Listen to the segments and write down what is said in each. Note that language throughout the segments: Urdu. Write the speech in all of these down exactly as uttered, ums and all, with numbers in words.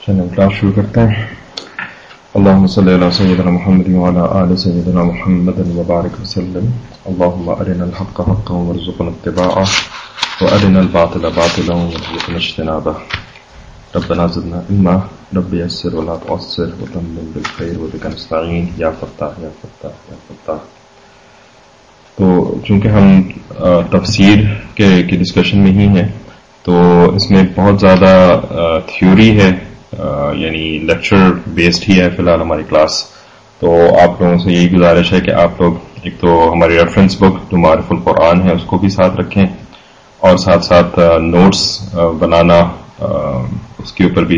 چلیں کلاس شروع کرتے ہیں. اللهم صل على سيدنا محمد وعلى آل سيدنا محمد وبارك وسلم. اللهم أرنا الحق حقا وارزقنا اتباعه وأرنا الباطل باطلا وارزقنا اجتنابه. ربنا زدنا علما رب يسر ولا تعسر وتمم بالخير وبك نستعين يا فتاح يا فتاح يا فتاح. تو چونکہ ہم تفسیر کے کی ڈسکشن میں ہی ہیں تو اس میں بہت زیادہ تھیوری ہے، یعنی لیکچر بیسڈ ہی ہے فی الحال ہماری کلاس. تو آپ لوگوں سے یہی گزارش ہے کہ آپ لوگ ایک تو ہماری ریفرنس بک جو معرف القرآن ہے اس کو بھی ساتھ رکھیں، اور ساتھ ساتھ نوٹس بنانا اس کے اوپر بھی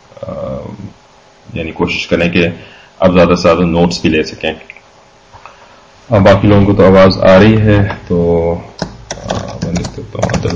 یعنی کوشش کریں کہ آپ زیادہ سے زیادہ نوٹس بھی لے سکیں. اب باقی لوگوں کو تو آواز آ رہی ہے تو میں دیکھ سکتا ہوں.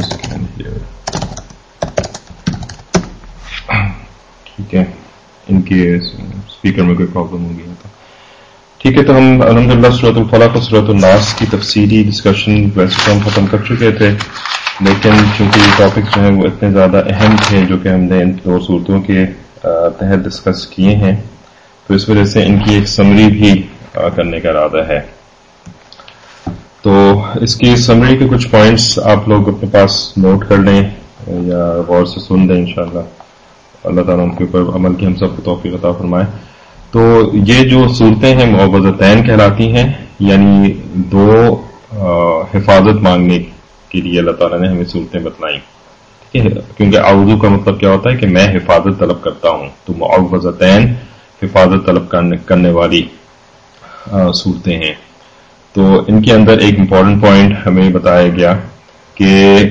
ٹھیک ہے، ان کے اسپیکر میں کوئی پرابلم ہوگی تو ٹھیک ہے. تو ہم الحمدللہ سورۃ الفلق اور سورۃ الناس کی تفصیلی ڈسکشن ویسے تو ہم ختم کر چکے تھے، لیکن چونکہ یہ ٹاپکس جو ہیں وہ اتنے زیادہ اہم تھے جو کہ ہم نے ان دو صورتوں کے تحت ڈسکس کیے ہیں، تو اس وجہ سے ان کی ایک سمری بھی کرنے کا ارادہ ہے. تو اس کی سمری کے کچھ پوائنٹس آپ لوگ اپنے پاس نوٹ کر لیں یا غور سے سن لیں انشاءاللہ. اللہ تعالیٰ ان کے اوپر عمل کی ہم سب کو توفیق عطا فرمائے. تو یہ جو صورتیں ہیں معوذتین کہلاتی ہیں، یعنی دو حفاظت مانگنے کے لیے اللہ تعالیٰ نے ہمیں صورتیں بتلائیں. ٹھیک ہے، کیونکہ اعوذ کا مطلب کیا ہوتا ہے کہ میں حفاظت طلب کرتا ہوں، تو معوذتین حفاظت طلب کرنے والی صورتیں ہیں. تو ان کے اندر ایک امپورٹنٹ پوائنٹ ہمیں بتایا گیا کہ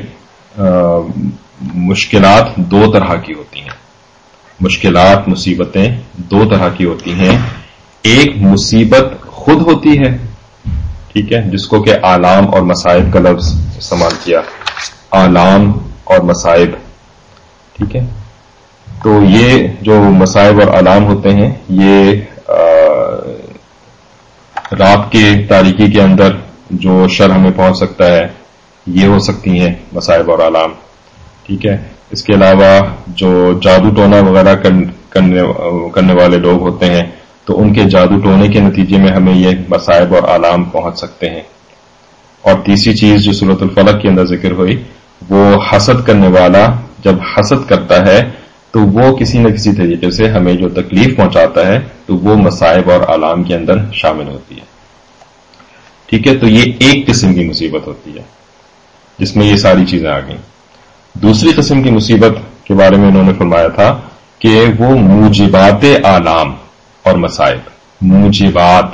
مشکلات دو طرح کی ہوتی ہیں. مشکلات مصیبتیں دو طرح کی ہوتی ہیں. ایک مصیبت خود ہوتی ہے، ٹھیک ہے، جس کو کہ آلام اور مصائب کا لفظ استعمال کیا، آلام اور مصائب. ٹھیک ہے، تو یہ جو مصائب اور آلام ہوتے ہیں یہ رات کے تاریکی کے اندر جو شر ہمیں پہنچ سکتا ہے یہ ہو سکتی ہیں مصائب اور آلام. ٹھیک ہے، اس کے علاوہ جو جادو ٹونا وغیرہ کرنے کرنے والے لوگ ہوتے ہیں تو ان کے جادو ٹونے کے نتیجے میں ہمیں یہ مصائب اور آلام پہنچ سکتے ہیں. اور تیسری چیز جو سورۃ الفلق کے اندر ذکر ہوئی، وہ حسد کرنے والا جب حسد کرتا ہے تو وہ کسی نہ کسی طریقے سے ہمیں جو تکلیف پہنچاتا ہے تو وہ مصائب اور آلام کے اندر شامل ہوتی ہے. ٹھیک ہے، تو یہ ایک قسم کی مصیبت ہوتی ہے جس میں یہ ساری چیزیں آ گئیں. دوسری قسم کی مصیبت کے بارے میں انہوں نے فرمایا تھا کہ وہ موجبات آلام اور مصائب. موجبات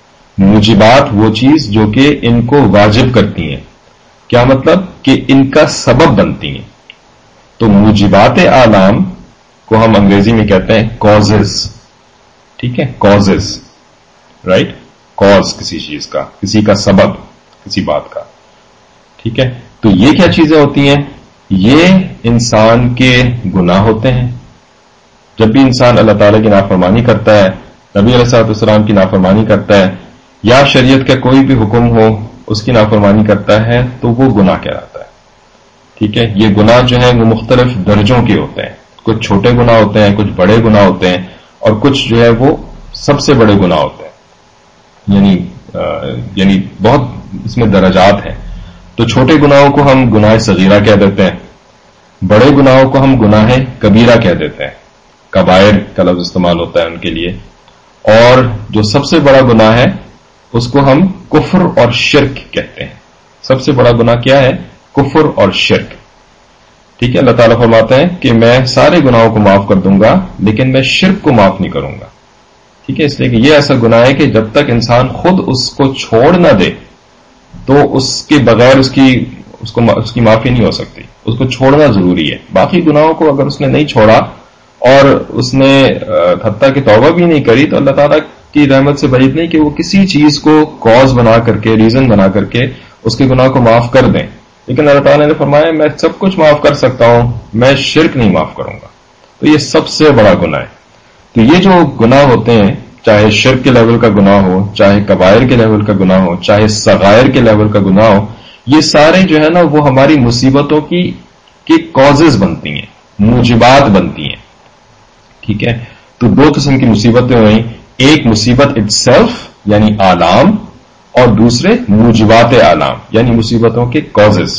موجبات وہ چیز جو کہ ان کو واجب کرتی ہیں. کیا مطلب؟ کہ ان کا سبب بنتی ہیں. تو موجبات آلام کو ہم انگریزی میں کہتے ہیں کازز. ٹھیک ہے، کازز، رائٹ، کاز کسی چیز کا، کسی کا سبب، کسی بات کا. ٹھیک ہے، تو یہ کیا چیزیں ہوتی ہیں؟ یہ انسان کے گناہ ہوتے ہیں. جب بھی انسان اللہ تعالیٰ کی نافرمانی کرتا ہے، نبی علیہ الصلوۃ والسلام کی نافرمانی کرتا ہے، یا شریعت کا کوئی بھی حکم ہو اس کی نافرمانی کرتا ہے تو وہ گناہ کہلاتا ہے. ٹھیک ہے، یہ گناہ جو ہیں وہ مختلف درجوں کے ہوتے ہیں. کچھ چھوٹے گناہ ہوتے ہیں، کچھ بڑے گناہ ہوتے ہیں، اور کچھ جو ہے وہ سب سے بڑے گناہ ہوتے ہیں. یعنی یعنی بہت اس میں درجات ہیں. تو چھوٹے گناہوں کو ہم گناہ صغیرہ کہہ دیتے ہیں، بڑے گناہوں کو ہم گناہ کبیرہ کہہ دیتے ہیں. کبائر کا لفظ استعمال ہوتا ہے ان کے لیے. اور جو سب سے بڑا گناہ ہے اس کو ہم کفر اور شرک کہتے ہیں. سب سے بڑا گناہ کیا ہے؟ کفر اور شرک. ٹھیک ہے، اللہ تعالیٰ فرماتے ہیں کہ میں سارے گناہوں کو معاف کر دوں گا لیکن میں شرک کو معاف نہیں کروں گا. ٹھیک ہے، اس لیے کہ یہ ایسا گناہ ہے کہ جب تک انسان خود اس کو چھوڑ نہ دے تو اس کے بغیر اس کی اس کو اس کی معافی نہیں ہو سکتی. اس کو چھوڑنا ضروری ہے. باقی گناہوں کو اگر اس نے نہیں چھوڑا اور اس نے حتیٰ کہ توبہ بھی نہیں کری تو اللہ تعالیٰ کی رحمت سے بعید نہیں کہ وہ کسی چیز کو کاز بنا کر کے، ریزن بنا کر کے اس کے گناہ کو معاف کر دیں. لیکن اللہ تعالیٰ نے فرمایا میں سب کچھ معاف کر سکتا ہوں، میں شرک نہیں معاف کروں گا. تو یہ سب سے بڑا گناہ ہے. تو یہ جو گناہ ہوتے ہیں، چاہے شرک کے لیول کا گناہ ہو، چاہے کبائر کے لیول کا گناہ ہو، چاہے صغائر کے لیول کا گناہ ہو، یہ سارے جو ہے نا وہ ہماری مصیبتوں کی کی کازز بنتی ہیں، موجبات بنتی ہیں. ٹھیک ہے. تو دو قسم کی مصیبتیں ہوئیں، ایک مصیبت اٹ سیلف یعنی آلام، اور دوسرے موجبات آلام یعنی مصیبتوں کے کازز.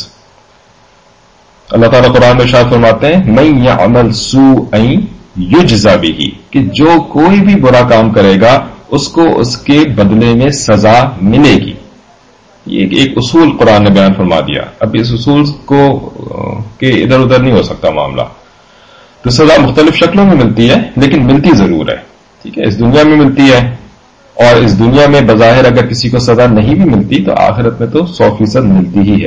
اللہ تعالیٰ قرآن میں ارشاد فرماتے ہیں من یعمل سوءا یجزا بہ، کہ جو کوئی بھی برا کام کرے گا اس کو اس کے بدلے میں سزا ملے گی. یہ ایک اصول قرآن نے بیان فرما دیا. اب اس اصول کو کہ ادھر ادھر نہیں ہو سکتا معاملہ. تو سزا مختلف شکلوں میں ملتی ہے لیکن ملتی ضرور ہے. ٹھیک ہے، اس دنیا میں ملتی ہے، اور اس دنیا میں بظاہر اگر کسی کو سزا نہیں بھی ملتی تو آخرت میں تو سو فیصد ملتی ہی ہے.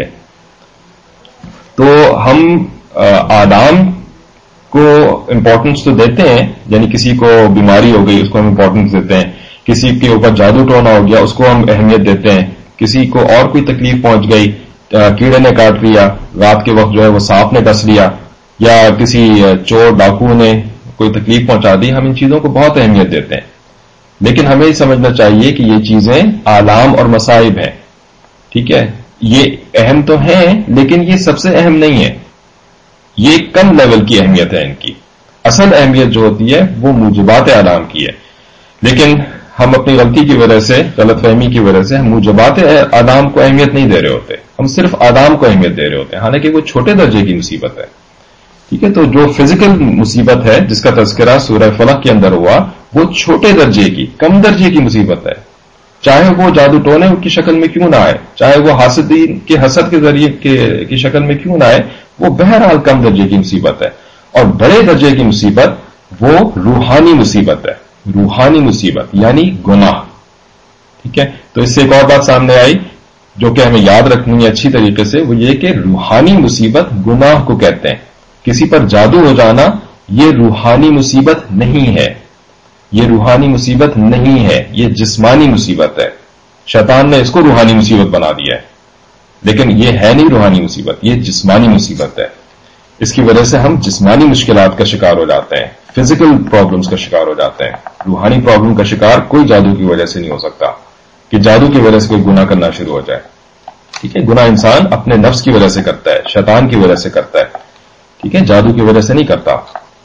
تو ہم آدام کو امپورٹنس تو دیتے ہیں، یعنی کسی کو بیماری ہو گئی اس کو ہم امپورٹنس دیتے ہیں، کسی کے اوپر جادو ٹونا ہو گیا اس کو ہم اہمیت دیتے ہیں، کسی کو اور کوئی تکلیف پہنچ گئی، کیڑے نے کاٹ لیا، رات کے وقت جو ہے وہ سانپ نے ڈس لیا، یا کسی چور ڈاکو نے کوئی تکلیف پہنچا دی، ہم ان چیزوں کو بہت اہمیت دیتے ہیں. لیکن ہمیں یہ سمجھنا چاہیے کہ یہ چیزیں آلام اور مصائب ہیں. ٹھیک ہے، یہ اہم تو ہیں لیکن یہ سب سے اہم نہیں ہے، یہ کم لیول کی اہمیت ہے ان کی. اصل اہمیت جو ہوتی ہے وہ موجبات آلام کی ہے. لیکن ہم اپنی غلطی کی وجہ سے، غلط فہمی کی وجہ سے ہم موجبات آلام کو اہمیت نہیں دے رہے ہوتے، ہم صرف آلام کو اہمیت دے رہے ہوتے ہیں، حالانکہ وہ چھوٹے درجے کی مصیبت ہے. ٹھیک ہے، تو جو فزیکل مصیبت ہے جس کا تذکرہ سورہ فلق کے اندر ہوا وہ چھوٹے درجے کی، کم درجے کی مصیبت ہے. چاہے وہ جادو ٹونے کی شکل میں کیوں نہ آئے، چاہے وہ حاسدین کے حسد کے ذریعے کی شکل میں کیوں نہ آئے، وہ بہرحال کم درجے کی مصیبت ہے. اور بڑے درجے کی مصیبت وہ روحانی مصیبت ہے، روحانی مصیبت یعنی گناہ. ٹھیک ہے، تو اس سے ایک اور بات سامنے آئی جو کہ ہمیں یاد رکھنی ہے اچھی طریقے سے، وہ یہ کہ روحانی مصیبت گناہ کو کہتے ہیں. کسی پر جادو ہو جانا یہ روحانی مصیبت نہیں ہے، یہ روحانی مصیبت نہیں ہے، یہ جسمانی مصیبت ہے. شیطان نے اس کو روحانی مصیبت بنا دیا ہے، لیکن یہ ہے نہیں روحانی مصیبت، یہ جسمانی مصیبت ہے. اس کی وجہ سے ہم جسمانی مشکلات کا شکار ہو جاتے ہیں، فزیکل پرابلمز کا شکار ہو جاتے ہیں. روحانی پرابلم کا شکار کوئی جادو کی وجہ سے نہیں ہو سکتا کہ جادو کی وجہ سے کوئی گناہ کرنا شروع ہو جائے. ٹھیک ہے، گناہ انسان اپنے نفس کی وجہ سے کرتا ہے، شیطان کی وجہ سے کرتا ہے. ٹھیک ہے، جادو کی وجہ سے نہیں کرتا.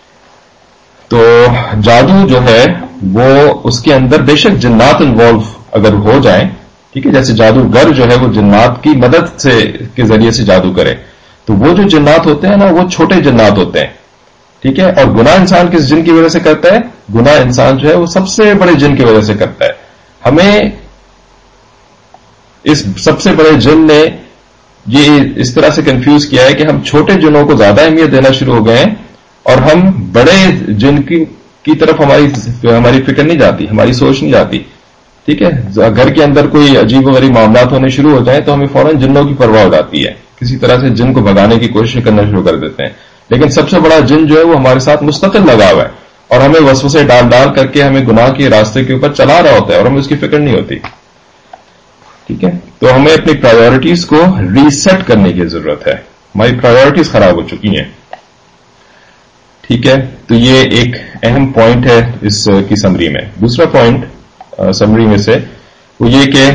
تو جادو جو ہے وہ اس کے اندر بے شک جنات انوالو اگر ہو جائیں، ٹھیک ہے، جیسے جادوگر جو ہے وہ جنات کی مدد سے کے ذریعے سے جادو کرے، تو وہ جو جنات ہوتے ہیں نا وہ چھوٹے جنات ہوتے ہیں. ٹھیک ہے، اور گناہ انسان کس جن کی وجہ سے کرتا ہے؟ گناہ انسان جو ہے وہ سب سے بڑے جن کی وجہ سے کرتا ہے. ہمیں اس سب سے بڑے جن نے یہ اس طرح سے کنفیوز کیا ہے کہ ہم چھوٹے جنوں کو زیادہ اہمیت دینا شروع ہو گئے ہیں اور ہم بڑے جن کی کی طرف ہماری ہماری فکر نہیں جاتی، ہماری سوچ نہیں جاتی. ٹھیک ہے، گھر کے اندر کوئی عجیب و غریب معاملات ہونے شروع ہو جائیں تو ہمیں فوراً جنوں کی پرواہ ہو جاتی ہے، کسی طرح سے جن کو بھگانے کی کوشش کرنا شروع کر دیتے ہیں. لیکن سب سے بڑا جن جو ہے وہ ہمارے ساتھ مستقل لگا ہوا ہے اور ہمیں وسوسے ڈال ڈال کر کے ہمیں گناہ کے راستے کے اوپر چلا رہا ہوتا ہے اور ہمیں اس کی فکر نہیں ہوتی. ٹھیک ہے، تو ہمیں اپنی پرائیورٹیز کو ریسیٹ کرنے کی ضرورت ہے. ہماری پرائیورٹیز خراب ہو چکی ہیں. ٹھیک ہے، تو یہ ایک اہم پوائنٹ ہے اس کی سمری میں. دوسرا پوائنٹ سمری میں سے وہ یہ کہ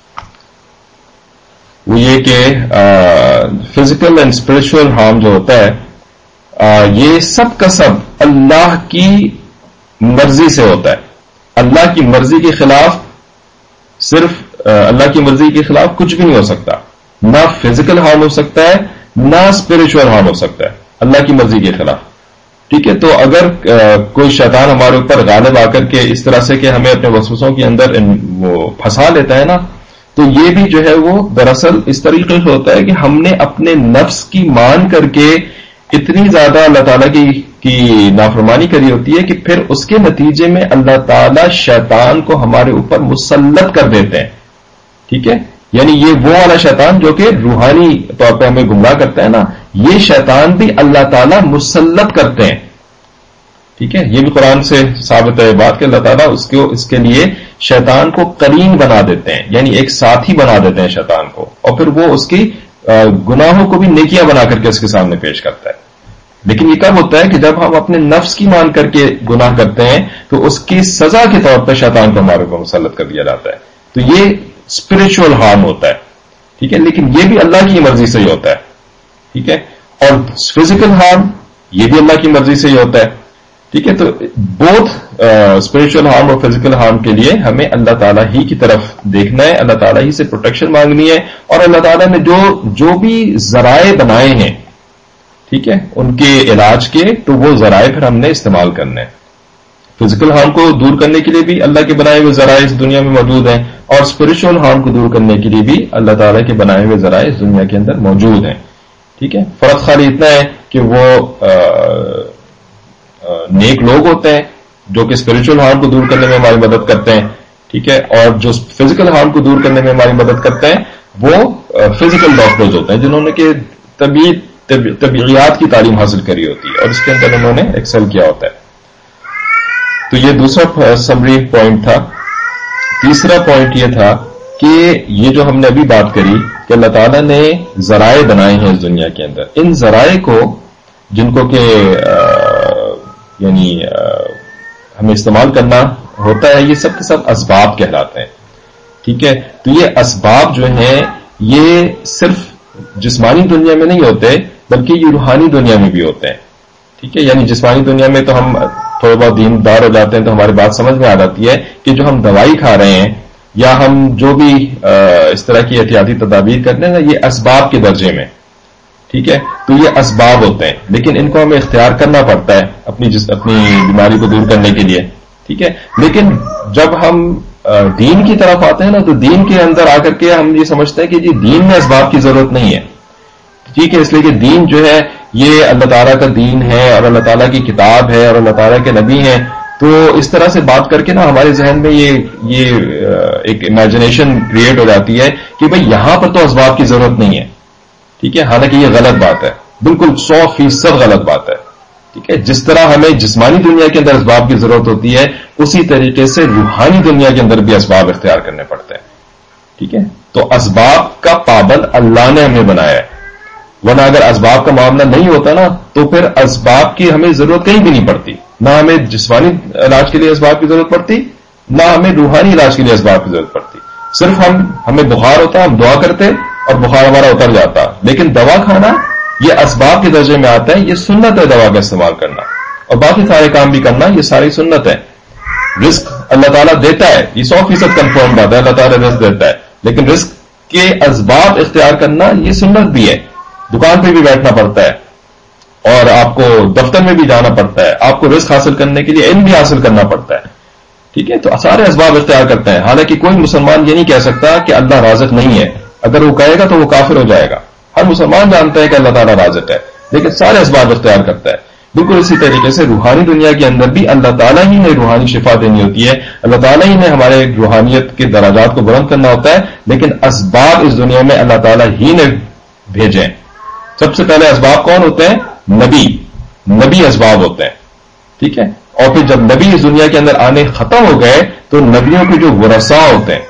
وہ یہ کہ فزیکل اینڈ اسپرچل ہارم جو ہوتا ہے آ, یہ سب کا سب اللہ کی مرضی سے ہوتا ہے. اللہ کی مرضی کے خلاف صرف آ, اللہ کی مرضی کے خلاف کچھ بھی نہیں ہو سکتا. نہ فزیکل ہارم ہو سکتا ہے نہ اسپرچل ہارم ہو سکتا ہے اللہ کی مرضی کے خلاف. ٹھیک ہے، تو اگر آ, کوئی شیطان ہمارے اوپر غالب آ کر کے اس طرح سے کہ ہمیں اپنے وسوسوں کے اندر وہ پھنسا لیتا ہے نا، تو یہ بھی جو ہے وہ دراصل اس طریقے سے ہوتا ہے کہ ہم نے اپنے نفس کی مان کر کے اتنی زیادہ اللہ تعالیٰ کی کی نافرمانی کری ہوتی ہے کہ پھر اس کے نتیجے میں اللہ تعالیٰ شیطان کو ہمارے اوپر مسلط کر دیتے ہیں. ٹھیک ہے، یعنی یہ وہ والا شیطان جو کہ روحانی طور پہ ہمیں گمراہ کرتا ہے نا، یہ شیطان بھی اللہ تعالیٰ مسلط کرتے ہیں. ٹھیک ہے، یہ بھی قرآن سے ثابت ہے بات کہ اللہ تعالیٰ اس کو اس کے لیے شیطان کو قرین بنا دیتے ہیں، یعنی ایک ساتھی بنا دیتے ہیں شیطان کو، اور پھر وہ اس کی گناہوں کو بھی نیکیاں بنا کر کے اس کے سامنے پیش کرتا ہے. لیکن یہ کب ہوتا ہے کہ جب ہم اپنے نفس کی مان کر کے گناہ کرتے ہیں تو اس کی سزا کے طور پر شیطان کو ہمارے اوپر مسلط کر دیا جاتا ہے. تو یہ اسپرچل ہارم ہوتا ہے. ٹھیک ہے، لیکن یہ بھی اللہ کی مرضی سے ہی ہوتا ہے. ٹھیک ہے، اور فزیکل ہارم یہ بھی اللہ کی مرضی سے ہی ہوتا ہے. ٹھیک ہے. تو بوتھ اسپرچل ہارم اور فزیکل ہارم کے لیے ہمیں اللہ تعالیٰ ہی کی طرف دیکھنا ہے, اللہ تعالیٰ ہی سے پروٹیکشن مانگنی ہے, اور اللہ تعالیٰ نے جو جو بھی ذرائع بنائے ہیں ٹھیک ہے ان کے علاج کے, تو وہ ذرائع پھر ہم نے استعمال کرنے ہیں. فزیکل ہارم کو دور کرنے کے لیے بھی اللہ کے بنائے ہوئے ذرائع اس دنیا میں موجود ہیں, اور اسپرچل ہارم کو دور کرنے کے لیے بھی اللہ تعالیٰ کے بنائے ہوئے ذرائع اس دنیا کے اندر موجود ہیں. ٹھیک ہے. فرق خالی اتنا ہے کہ وہ آ, آ, نیک لوگ ہوتے ہیں جو کہ اسپرچل ہارم کو دور کرنے میں ہماری مدد کرتے ہیں. ٹھیک ہے. اور جو فزیکل ہارم کو دور کرنے میں ہماری مدد کرتے ہیں وہ فزیکل ڈاکٹرز ہوتے ہیں جنہوں نے کہ طبی طبیعیات کی تعلیم حاصل کری ہوتی ہے اور اس کے اندر انہوں نے ایکسل کیا ہوتا ہے. تو یہ دوسرا سمری پوائنٹ تھا. تیسرا پوائنٹ یہ تھا کہ یہ جو ہم نے ابھی بات کری کہ اللہ تعالیٰ نے ذرائع بنائے ہیں اس دنیا کے اندر, ان ذرائع کو جن کو کہ یعنی ہمیں استعمال کرنا ہوتا ہے, یہ سب کے سب اسباب کہلاتے ہیں. ٹھیک ہے. تو یہ اسباب جو ہیں یہ صرف جسمانی دنیا میں نہیں ہوتے بلکہ یہ روحانی دنیا میں بھی ہوتے ہیں. ٹھیک ہے. یعنی جسمانی دنیا میں تو ہم تھوڑے بہت دیندار ہو جاتے ہیں تو ہماری بات سمجھ میں آ جاتی ہے کہ جو ہم دوائی کھا رہے ہیں یا ہم جو بھی اس طرح کی احتیاطی تدابیر کرتے ہیں یہ اسباب کے درجے میں. ٹھیک ہے. تو یہ اسباب ہوتے ہیں لیکن ان کو ہمیں اختیار کرنا پڑتا ہے اپنی جس اپنی بیماری کو دور کرنے کے لیے. ٹھیک ہے. لیکن جب ہم دین کی طرف آتے ہیں نا تو دین کے اندر آ کر کے ہم یہ سمجھتے ہیں کہ جی دین میں اسباب کی ضرورت نہیں ہے. ٹھیک ہے. اس لیے کہ دین جو ہے یہ اللہ تعالیٰ کا دین ہے اور اللہ تعالیٰ کی کتاب ہے اور اللہ تعالیٰ کے نبی ہیں. تو اس طرح سے بات کر کے نا ہمارے ذہن میں یہ یہ ایک امیجنیشن کریٹ ہو جاتی ہے کہ بھئی یہاں پر تو اسباب کی ضرورت نہیں ہے. ٹھیک ہے. حالانکہ یہ غلط بات ہے, بالکل سو فیصد غلط بات ہے. ٹھیک ہے. جس طرح ہمیں جسمانی دنیا کے اندر اسباب کی ضرورت ہوتی ہے اسی طریقے سے روحانی دنیا کے اندر بھی اسباب اختیار کرنے پڑتے ہیں. ٹھیک ہے. تو اسباب کا پابند اللہ نے ہمیں بنایا ہے, ورنہ اگر اسباب کا معاملہ نہیں ہوتا نا تو پھر اسباب کی ہمیں ضرورت کہیں بھی نہیں پڑتی. نہ ہمیں جسمانی علاج کے لیے اسباب کی ضرورت پڑتی, نہ ہمیں روحانی علاج کے لیے اسباب کی ضرورت پڑتی. صرف ہم ہمیں بخار ہوتا ہم دعا کرتے اور بخار ہمارا اتر جاتا. لیکن دوا کھانا یہ اسباب کے درجے میں آتا ہے. یہ سنت ہے دوا کا استعمال کرنا, اور باقی سارے کام بھی کرنا یہ ساری سنت ہے. رزق اللہ تعالیٰ دیتا ہے, یہ سو فیصد کنفرم بات ہے, اللہ تعالیٰ رزق دیتا ہے. لیکن رزق کے اسباب اختیار کرنا یہ سنت بھی ہے. دکان پہ بھی بیٹھنا پڑتا ہے اور آپ کو دفتر میں بھی جانا پڑتا ہے, آپ کو رزق حاصل کرنے کے لیے علم بھی حاصل کرنا پڑتا ہے. ٹھیک ہے. تو سارے اسباب اختیار کرتے ہیں. حالانکہ کوئی مسلمان یہ نہیں کہہ سکتا کہ اللہ رازق نہیں ہے. اگر وہ کہے گا تو وہ کافر ہو جائے گا. ہر مسلمان جانتا ہے کہ اللہ تعالیٰ رازق ہے, لیکن سارے اسباب اختیار کرتا ہے. بالکل اسی طریقے سے روحانی دنیا کے اندر بھی اللہ تعالیٰ ہی نے روحانی شفا دینی ہوتی ہے, اللہ تعالیٰ ہی نے ہمارے روحانیت کے درجات کو بلند کرنا ہوتا ہے. لیکن اسباب اس دنیا میں اللہ تعالیٰ ہی نے بھیجے ہیں. سب سے پہلے اسباب کون ہوتے ہیں؟ نبی. نبی اسباب ہوتے ہیں. ٹھیک ہے. اور پھر جب نبی اس دنیا کے اندر آنے ختم ہو گئے تو نبیوں کے جو ورثاء ہوتے ہیں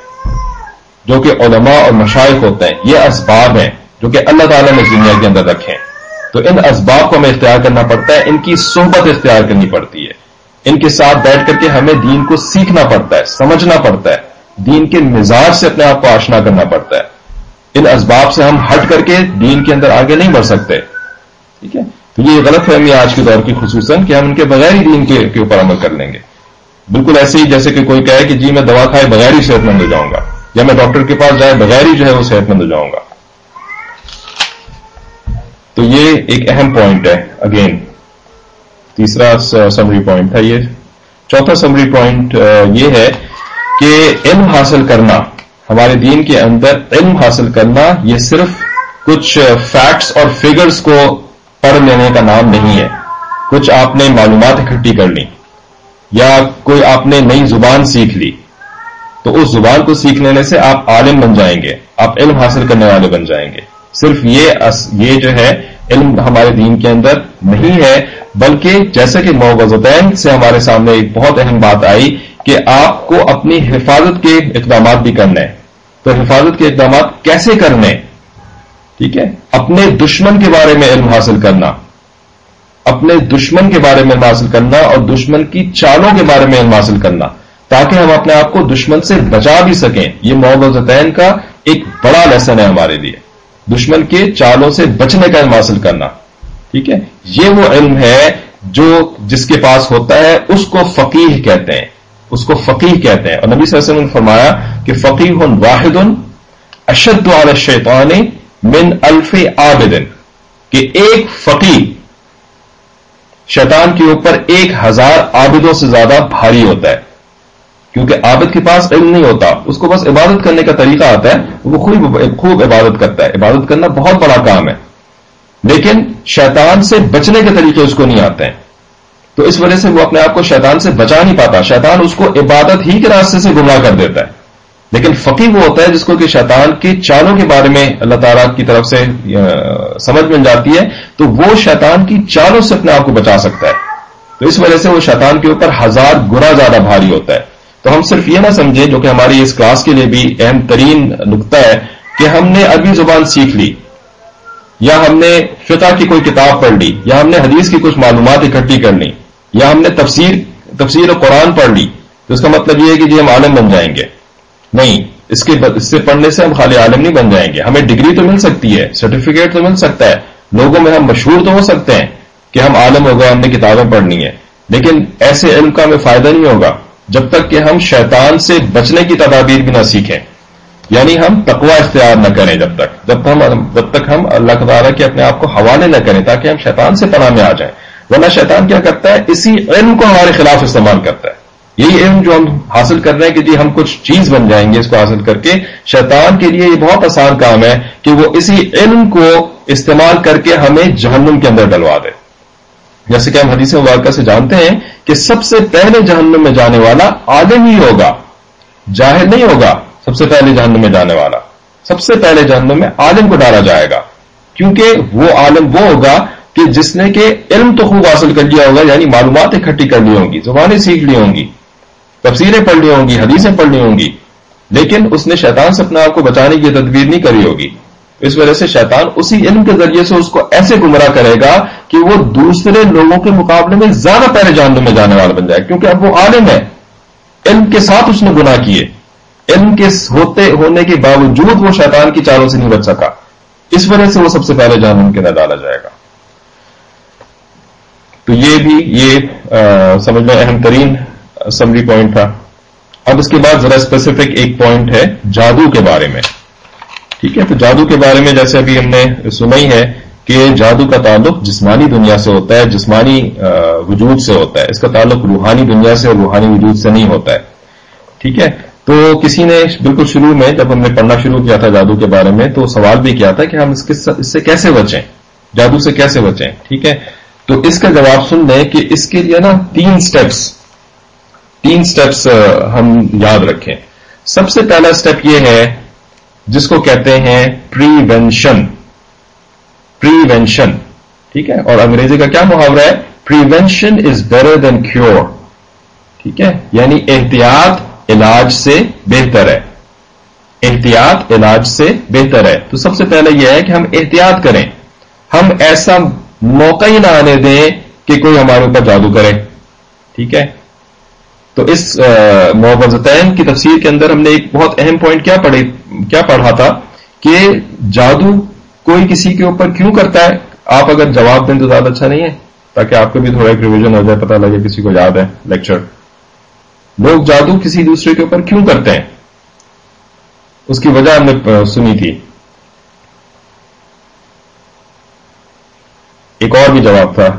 جو کہ علماء اور مشائخ ہوتے ہیں یہ اسباب ہیں جو کہ اللہ تعالیٰ نے اس دنیا کے اندر رکھے ہیں. تو ان اسباب کو ہمیں اختیار کرنا پڑتا ہے, ان کی صحبت اختیار کرنی پڑتی ہے, ان کے ساتھ بیٹھ کر کے ہمیں دین کو سیکھنا پڑتا ہے, سمجھنا پڑتا ہے, دین کے مزاج سے اپنے آپ کو آشنا کرنا پڑتا ہے. ان اسباب سے ہم ہٹ کر کے دین کے اندر آگے نہیں بڑھ سکتے. ٹھیک ہے. تو یہ غلط فہمی آج کے دور کی خصوصاً کہ ہم ان کے بغیر ہی دین کے, کے اوپر عمل کر لیں گے. بالکل ایسے ہی جیسے کہ کوئی کہے کہ جی میں دوا کھائے بغیر ہی صحت مند ہو جاؤں گا, یا میں ڈاکٹر کے پاس جائے بغیر ہی جو ہے وہ صحت مند ہو جاؤں گا. تو یہ ایک اہم پوائنٹ ہے. اگین تیسرا سمری پوائنٹ تھا یہ. چوتھا سمری پوائنٹ یہ ہے کہ علم حاصل کرنا, ہمارے دین کے اندر علم حاصل کرنا یہ صرف کچھ فیکٹس اور فگرز کو پڑھ لینے کا نام نہیں ہے. کچھ آپ نے معلومات اکٹھی کر لی یا کوئی آپ نے نئی زبان سیکھ لی تو اس زبان کو سیکھ لینے سے آپ عالم بن جائیں گے, آپ علم حاصل کرنے والے بن جائیں گے. صرف یہ یہ جو ہے علم ہمارے دین کے اندر نہیں ہے, بلکہ جیسا کہ موعظتین سے ہمارے سامنے ایک بہت اہم بات آئی کہ آپ کو اپنی حفاظت کے اقدامات بھی کرنے ہیں. تو حفاظت کے اقدامات کیسے کرنے؟ ٹھیک ہے. اپنے دشمن کے بارے میں علم حاصل کرنا, اپنے دشمن کے بارے میں علم حاصل کرنا اور دشمن کی چالوں کے بارے میں علم حاصل کرنا تاکہ ہم اپنے آپ کو دشمن سے بچا بھی سکیں. یہ موعظتین کا ایک بڑا لیسن ہے ہمارے لیے, دشمن کے چالوں سے بچنے کا علم حاصل کرنا. ٹھیک ہے. یہ وہ علم ہے جو جس کے پاس ہوتا ہے اس کو فقیہ کہتے ہیں، اس کو فقیہ کہتے ہیں. اور نبی صلی اللہ علیہ وسلم نے فرمایا کہ فقیہ واحد اشد علی الشیطان من الف عابد، کہ ایک فقیہ شیطان کے اوپر ایک ہزار عابدوں سے زیادہ بھاری ہوتا ہے. کیونکہ عابد کے پاس علم نہیں ہوتا، اس کو بس عبادت کرنے کا طریقہ آتا ہے، وہ خوب خوب عبادت کرتا ہے. عبادت کرنا بہت بڑا کام ہے، لیکن شیطان سے بچنے کے طریقے اس کو نہیں آتے ہیں. تو اس وجہ سے وہ اپنے آپ کو شیطان سے بچا نہیں پاتا، شیطان اس کو عبادت ہی کے راستے سے گمراہ کر دیتا ہے. لیکن فقیہ وہ ہوتا ہے جس کو کہ شیطان کے چالوں کے بارے میں اللہ تعالیٰ کی طرف سے سمجھ مل جاتی ہے، تو وہ شیطان کی چالوں سے اپنے آپ کو بچا سکتا ہے. تو اس وجہ سے وہ شیطان کے اوپر ہزار گنا زیادہ بھاری ہوتا ہے. تو ہم صرف یہ نہ سمجھیں، جو کہ ہماری اس کلاس کے لیے بھی اہم ترین نقطہ ہے، کہ ہم نے عربی زبان سیکھ لی، یا ہم نے فقہ کی کوئی کتاب پڑھ لی، یا ہم نے حدیث کی کچھ معلومات اکٹھی کر لی، یا ہم نے تفسیر تفسیر قرآن پڑھ لی، تو اس کا مطلب یہ ہے کہ جی ہم عالم بن جائیں گے. نہیں، اس کے اس سے پڑھنے سے ہم خالی عالم نہیں بن جائیں گے. ہمیں ڈگری تو مل سکتی ہے، سرٹیفکیٹ تو مل سکتا ہے، لوگوں میں ہم مشہور تو ہو سکتے ہیں کہ ہم عالم ہو گئے، ہم نے کتابیں پڑھنی ہیں، لیکن ایسے علم کا ہمیں فائدہ نہیں ہوگا جب تک کہ ہم شیطان سے بچنے کی تدابیر بھی نہ سیکھیں. یعنی ہم تقوی اختیار نہ کریں جب تک جب ہم جب تک ہم اللہ تعالیٰ کے اپنے آپ کو حوالے نہ کریں، تاکہ ہم شیطان سے پناہ میں آ جائیں. ورنہ شیطان کیا کرتا ہے، اسی علم کو ہمارے خلاف استعمال کرتا ہے. یہی علم جو ہم حاصل کر رہے ہیں کہ جی ہم کچھ چیز بن جائیں گے اس کو حاصل کر کے، شیطان کے لیے یہ بہت آسان کام ہے کہ وہ اسی علم کو استعمال کر کے ہمیں جہنم کے اندر ڈلوا دے. جیسے کہ ہم حدیث مبارکہ سے جانتے ہیں کہ سب سے پہلے جہنم میں جانے والا عالم ہی ہوگا، جاہل نہیں ہوگا. سب سے پہلے جہنم میں جانے والا، سب سے پہلے جہنم میں عالم کو ڈالا جائے گا، کیونکہ وہ عالم وہ ہوگا کہ جس نے کہ علم تو خوب حاصل کر لیا ہوگا، یعنی معلومات اکٹھی کر لی ہوں گی، زبانیں سیکھ لی ہوں گی، تفسیریں پڑھ لی ہوں گی، حدیثیں پڑھ لی ہوں گی، لیکن اس نے شیطان سے اپنے آپ کو بچانے کی تدبیر نہیں کری ہوگی. اس وجہ سے شیطان اسی علم کے ذریعے سے اس کو ایسے گمراہ کرے گا کہ وہ دوسرے لوگوں کے مقابلے میں زیادہ پہلے جہنم میں جانے والا بن جائے، کیونکہ اب وہ عالم ہے، علم کے ساتھ اس نے گناہ کیے، علم کے ہوتے ہونے کے باوجود وہ شیطان کی چالوں سے نہیں بچ سکا، اس وجہ سے وہ سب سے پہلے جہنم کے اندر ڈالا جائے گا. تو یہ بھی یہ سمجھ لیں اہم ترین سمری پوائنٹ تھا. اب اس کے بعد ذرا اسپیسیفک ایک پوائنٹ ہے جادو کے بارے میں. ٹھیک ہے، تو جادو کے بارے میں جیسے ابھی ہم نے سنا ہی ہے کہ جادو کا تعلق جسمانی دنیا سے ہوتا ہے، جسمانی وجود سے ہوتا ہے، اس کا تعلق روحانی دنیا سے اور روحانی وجود سے نہیں ہوتا ہے. ٹھیک ہے، تو کسی نے بالکل شروع میں جب ہم نے پڑھنا شروع کیا تھا جادو کے بارے میں تو سوال بھی کیا تھا کہ ہم اس کے اس سے کیسے بچیں، جادو سے کیسے بچیں. ٹھیک ہے، تو اس کا جواب سن لیں کہ اس کے لیے نا تین سٹیپس تین سٹیپس ہم یاد رکھیں. سب سے پہلا سٹیپ یہ ہے جس کو کہتے ہیں پریونشن. پریونشن ٹھیک ہے، اور انگریزی کا کیا محاورہ ہے، prevention is better than cure. ٹھیک ہے، یعنی احتیاط علاج سے بہتر ہے، احتیاط علاج سے بہتر ہے. تو سب سے پہلے یہ ہے کہ ہم احتیاط کریں، ہم ایسا موقع ہی نہ آنے دیں کہ کوئی ہمارے اوپر جادو کرے. ٹھیک ہے، تو اس معوذتین کی تفسیر کے اندر ہم نے ایک بہت اہم پوائنٹ کیا پڑھی کیا پڑھا تھا کہ جادو کوئی کسی کے اوپر کیوں کرتا ہے. آپ اگر جواب دیں تو زیادہ اچھا نہیں ہے، تاکہ آپ کو بھی تھوڑا ایک ریویژن ہو جائے، پتہ لگے کسی کو یاد ہے لیکچر. لوگ جادو کسی دوسرے کے اوپر کیوں کرتے ہیں، اس کی وجہ ہم نے سنی تھی. ایک اور بھی جواب تھا،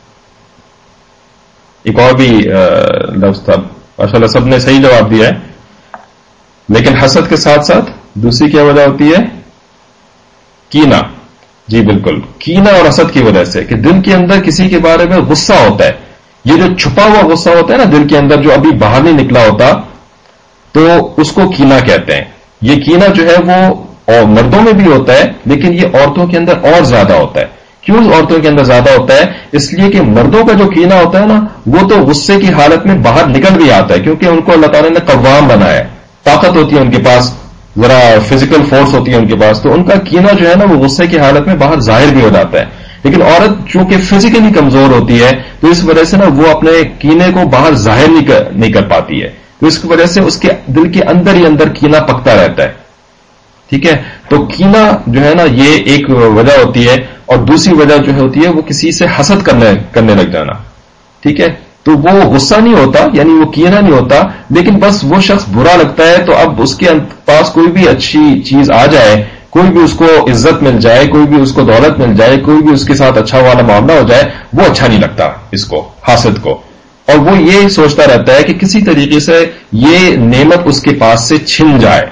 ایک اور بھی لفظ تھا. ماشاء اللہ سب نے صحیح جواب دیا ہے، لیکن حسد کے ساتھ ساتھ دوسری کیا وجہ ہوتی ہے، کینہ. جی بالکل، کینہ اور حسد کی وجہ سے کہ دل کے اندر کسی کے بارے میں غصہ ہوتا ہے. یہ جو چھپا ہوا غصہ ہوتا ہے نا دل کے اندر، جو ابھی باہر نہیں نکلا ہوتا، تو اس کو کینہ کہتے ہیں. یہ کینہ جو ہے وہ اور مردوں میں بھی ہوتا ہے، لیکن یہ عورتوں کے اندر اور زیادہ ہوتا ہے. کیوں عورتوں کے اندر زیادہ ہوتا ہے؟ اس لیے کہ مردوں کا جو کینہ ہوتا ہے نا وہ تو غصے کی حالت میں باہر نکل بھی آتا ہے، کیونکہ ان کو اللہ تعالیٰ نے قوام بنایا ہے، طاقت ہوتی ہے ان کے پاس، ذرا فزیکل فورس ہوتی ہے ان کے پاس، تو ان کا کینہ جو ہے نا وہ غصے کی حالت میں باہر ظاہر بھی ہو جاتا ہے. لیکن عورت چونکہ فزیکلی کمزور ہوتی ہے تو اس وجہ سے نا وہ اپنے کینے کو باہر ظاہر نہیں کر پاتی ہے، تو اس کی وجہ سے اس کے دل کے اندر ہی اندر کینہ پکتا رہتا ہے. ٹھیک ہے، تو کینہ جو ہے نا یہ ایک وجہ ہوتی ہے. اور دوسری وجہ جو ہوتی ہے وہ کسی سے حسد کرنے کرنے لگ جانا. ٹھیک ہے. تو وہ غصہ نہیں ہوتا, یعنی وہ کینہ نہیں ہوتا, لیکن بس وہ شخص برا لگتا ہے تو اب اس کے پاس کوئی بھی اچھی چیز آ جائے, کوئی بھی اس کو عزت مل جائے, کوئی بھی اس کو دولت مل جائے, کوئی بھی اس کے ساتھ اچھا والا معاملہ ہو جائے, وہ اچھا نہیں لگتا اس کو, حاسد کو. اور وہ یہ سوچتا رہتا ہے کہ کسی طریقے سے یہ نعمت اس کے پاس سے چھن جائے,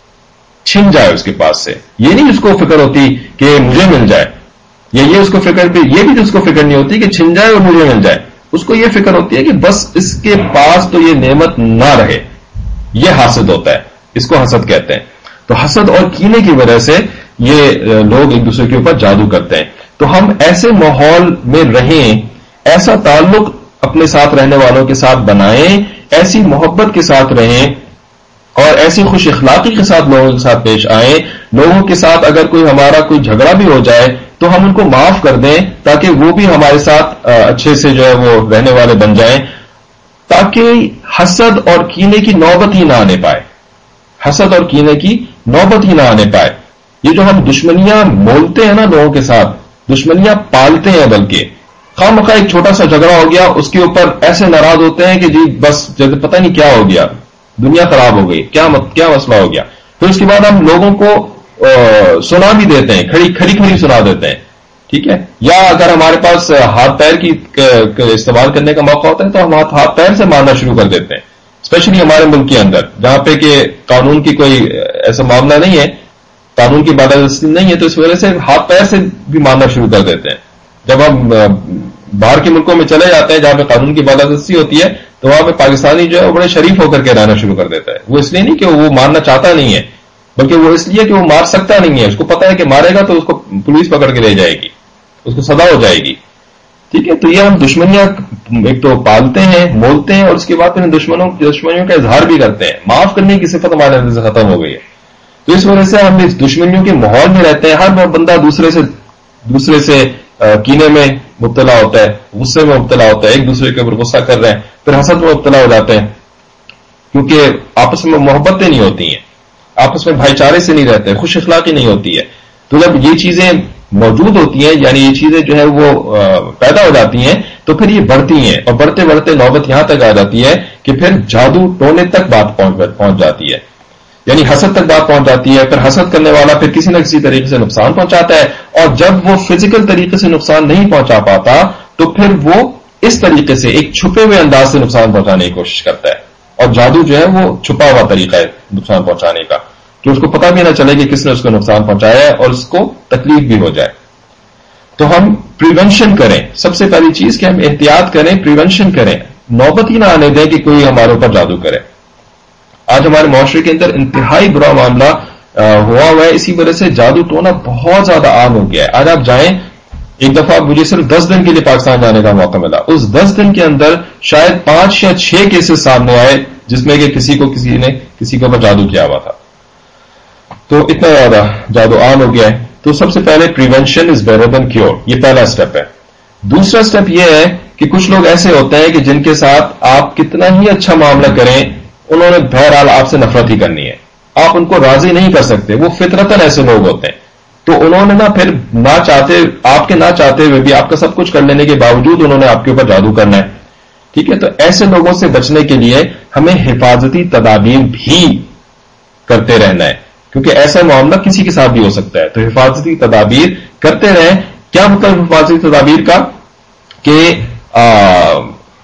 چھن جائے اس کے پاس سے. یہ نہیں اس کو فکر ہوتی کہ مجھے مل جائے, یا یہ اس کو فکر بھی یہ بھی اس کو فکر نہیں ہوتی کہ چھن جائے اور مجھے مل جائے. اس کو یہ فکر ہوتی ہے کہ بس اس کے پاس تو یہ نعمت نہ رہے. یہ حسد ہوتا ہے, اس کو حسد کہتے ہیں. تو حسد اور کینے کی وجہ سے یہ لوگ ایک دوسرے کے اوپر جادو کرتے ہیں. تو ہم ایسے ماحول میں رہیں, ایسا تعلق اپنے ساتھ رہنے والوں کے ساتھ بنائیں, ایسی محبت کے ساتھ رہیں, اور ایسی خوش اخلاقی کے ساتھ لوگوں کے ساتھ پیش آئیں. لوگوں کے ساتھ اگر کوئی ہمارا کوئی جھگڑا بھی ہو جائے تو ہم ان کو معاف کر دیں, تاکہ وہ بھی ہمارے ساتھ اچھے سے جو ہے وہ رہنے والے بن جائیں, تاکہ حسد اور کینے کی نوبت ہی نہ آنے پائے. حسد اور کینے کی نوبت ہی نہ آنے پائے. یہ جو ہم دشمنیاں مولتے ہیں نا لوگوں کے ساتھ, دشمنیاں پالتے ہیں, بلکہ خواہ مخواہ ایک چھوٹا سا جھگڑا ہو گیا, اس کے اوپر ایسے ناراض ہوتے ہیں کہ جی بس جب پتہ نہیں کیا ہو گیا, دنیا خراب ہو گئی, کیا کیا مسئلہ ہو گیا. پھر اس کے بعد ہم لوگوں کو سنا بھی دیتے ہیں, کھڑی کھڑی کھڑی سنا دیتے ہیں. ٹھیک ہے. یا اگر ہمارے پاس ہاتھ پیر کی استعمال کرنے کا موقع ہوتا ہے تو ہم ہاتھ پیر سے مارنا شروع کر دیتے ہیں, اسپیشلی ہمارے ملک کے اندر جہاں پہ کہ قانون کی کوئی ایسا معاملہ نہیں ہے, قانون کی بالادستی نہیں ہے, تو اس وجہ سے ہاتھ پیر سے بھی مارنا شروع کر دیتے ہیں. جب ہم باہر کے ملکوں میں چلے جاتے ہیں جہاں پہ قانون کی بالادستی ہوتی ہے, تو وہاں پہ پاکستانی جو ہے وہ بڑے شریف ہو کر کے رہنا شروع کر دیتا ہے. وہ اس لیے نہیں کہ وہ مارنا چاہتا نہیں ہے, بلکہ وہ اس لیے کہ وہ مار سکتا نہیں ہے. اس کو پتا ہے کہ مارے گا تو اس کو پولیس پکڑ کے لے جائے گی, اس کو سزا ہو جائے گی. ٹھیک ہے. تو یہ ہم دشمنیاں ایک تو پالتے ہیں, مولتے ہیں, اور اس کے بعد پھر دشمنوں دشمنیوں کا اظہار بھی کرتے ہیں. معاف کرنے کی صفت ہمارے اندر سے ختم ہو گئی ہے. تو اس وجہ سے ہم اس دشمنیوں کے ماحول میں رہتے ہیں. ہر بندہ دوسرے سے دوسرے سے کینے میں مبتلا ہوتا ہے, غصے میں مبتلا ہوتا ہے, ایک دوسرے کے اوپر غصہ کر رہے ہیں, پھر حسد میں مبتلا ہو جاتے ہیں, کیونکہ آپس میں محبتیں نہیں ہوتی ہیں, آپس میں بھائی چارے سے نہیں رہتے, خوش اخلاقی نہیں ہوتی ہے. تو جب یہ چیزیں موجود ہوتی ہیں, یعنی یہ چیزیں جو ہے وہ پیدا ہو جاتی ہیں, تو پھر یہ بڑھتی ہیں, اور بڑھتے بڑھتے نوبت یہاں تک آ جاتی ہے کہ پھر جادو ٹونے تک بات پہنچ جاتی ہے, یعنی حسد تک بات پہنچ جاتی ہے. پھر حسد کرنے والا پھر کسی نہ کسی طریقے سے نقصان پہنچاتا ہے, اور جب وہ فزیکل طریقے سے نقصان نہیں پہنچا پاتا تو پھر وہ اس طریقے سے ایک چھپے ہوئے انداز سے نقصان پہنچانے کی کوشش کرتا ہے. اور جادو جو ہے وہ چھپا ہوا طریقہ ہے نقصان پہنچانے کا, کہ اس کو پتہ بھی نہ چلے کہ کس نے اس کو نقصان پہنچایا ہے, اور اس کو تکلیف بھی ہو جائے. تو ہم پریونشن کریں. سب سے پہلی چیز کہ ہم احتیاط کریں, پریونشن کریں, نوبت ہی نہ آنے دیں کہ کوئی ہمارے اوپر جادو کرے. آج ہمارے معاشرے کے اندر انتہائی برا معاملہ ہوا ہوا ہے, اسی وجہ سے جادو ٹونا بہت زیادہ عام ہو گیا ہے. آج آپ جائیں, ایک دفعہ مجھے صرف دس دن کے لیے پاکستان جانے کا موقع ملا, اس دس دن کے اندر شاید پانچ یا چھ کیسز سامنے آئے جس میں کہ کسی کو کسی نے کسی کے اوپر جادو کیا ہوا تھا. تو اتنا زیادہ جادو عام ہو گیا ہے. تو سب سے پہلے prevention is better than cure, یہ پہلا اسٹیپ ہے. دوسرا اسٹیپ یہ ہے کہ کچھ لوگ ایسے ہوتے ہیں کہ جن کے ساتھ آپ کتنا ہی اچھا معاملہ کریں, انہوں نے بہرحال آپ سے نفرت ہی کرنی ہے, آپ ان کو راضی نہیں کر سکتے. وہ فطرتاً ایسے لوگ ہوتے ہیں. تو انہوں نے نا پھر نہ چاہتے, آپ کے نہ چاہتے ہوئے بھی, آپ کا سب کچھ کر لینے کے باوجود انہوں نے آپ کے اوپر جادو کرنا ہے. ٹھیک ہے. تو ایسے لوگوں سے بچنے کے لیے ہمیں حفاظتی تدابیر بھی کرتے رہنا ہے, کیونکہ ایسا معاملہ کسی کے ساتھ بھی ہو سکتا ہے. تو حفاظتی تدابیر کرتے رہیں. کیا مطلب حفاظتی تدابیر کا؟ کہ آ,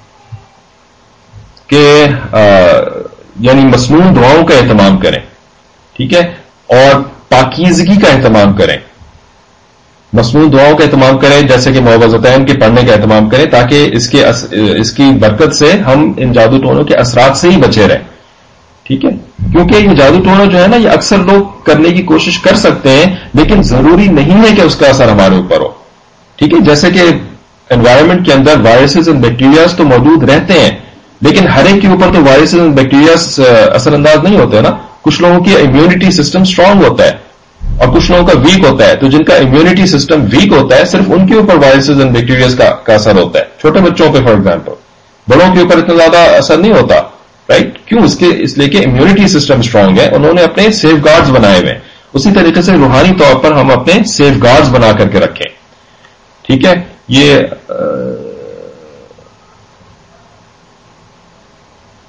کہ آ, یعنی مسنون دعاؤں کا اہتمام کریں. ٹھیک ہے. اور پاکیزگی کا اہتمام کریں, مسنون دعاؤں کا اہتمام کریں, جیسے کہ معوذتین کے پڑھنے کا اہتمام کریں, تاکہ اس کے اس کی برکت سے ہم ان جادو ٹونوں کے اثرات سے ہی بچے رہیں. ٹھیک ہے. کیونکہ یہ جادو ٹونا جو ہے نا, یہ اکثر لوگ کرنے کی کوشش کر سکتے ہیں, لیکن ضروری نہیں ہے کہ اس کا اثر ہمارے اوپر ہو. ٹھیک ہے. جیسے کہ انوائرمنٹ کے اندر وائرسز اینڈ بیکٹیریاز تو موجود رہتے ہیں, لیکن ہر ایک کے اوپر تو وائرسز اینڈ بیکٹیریاز اثر انداز نہیں ہوتے نا. کچھ لوگوں کی امیونٹی سسٹم اسٹرانگ ہوتا ہے اور کچھ لوگوں کا ویک ہوتا ہے. تو جن کا امیونٹی سسٹم ویک ہوتا ہے, صرف ان کے اوپر وائرسز اینڈ بیکٹیریاز کا, کا اثر ہوتا ہے. چھوٹے بچوں پہ فار ایگزامپل, بڑوں کے اوپر اتنا زیادہ اثر نہیں ہوتا. رائٹ. کیوں؟ اس کے اس لیے کہ امیونٹی سسٹم اسٹرانگ ہے, انہوں نے اپنے سیف گارڈز بنائے ہوئے. اسی طریقے سے روحانی طور پر ہم اپنے سیف گارڈز بنا کر کے رکھیں. ٹھیک ہے. یہ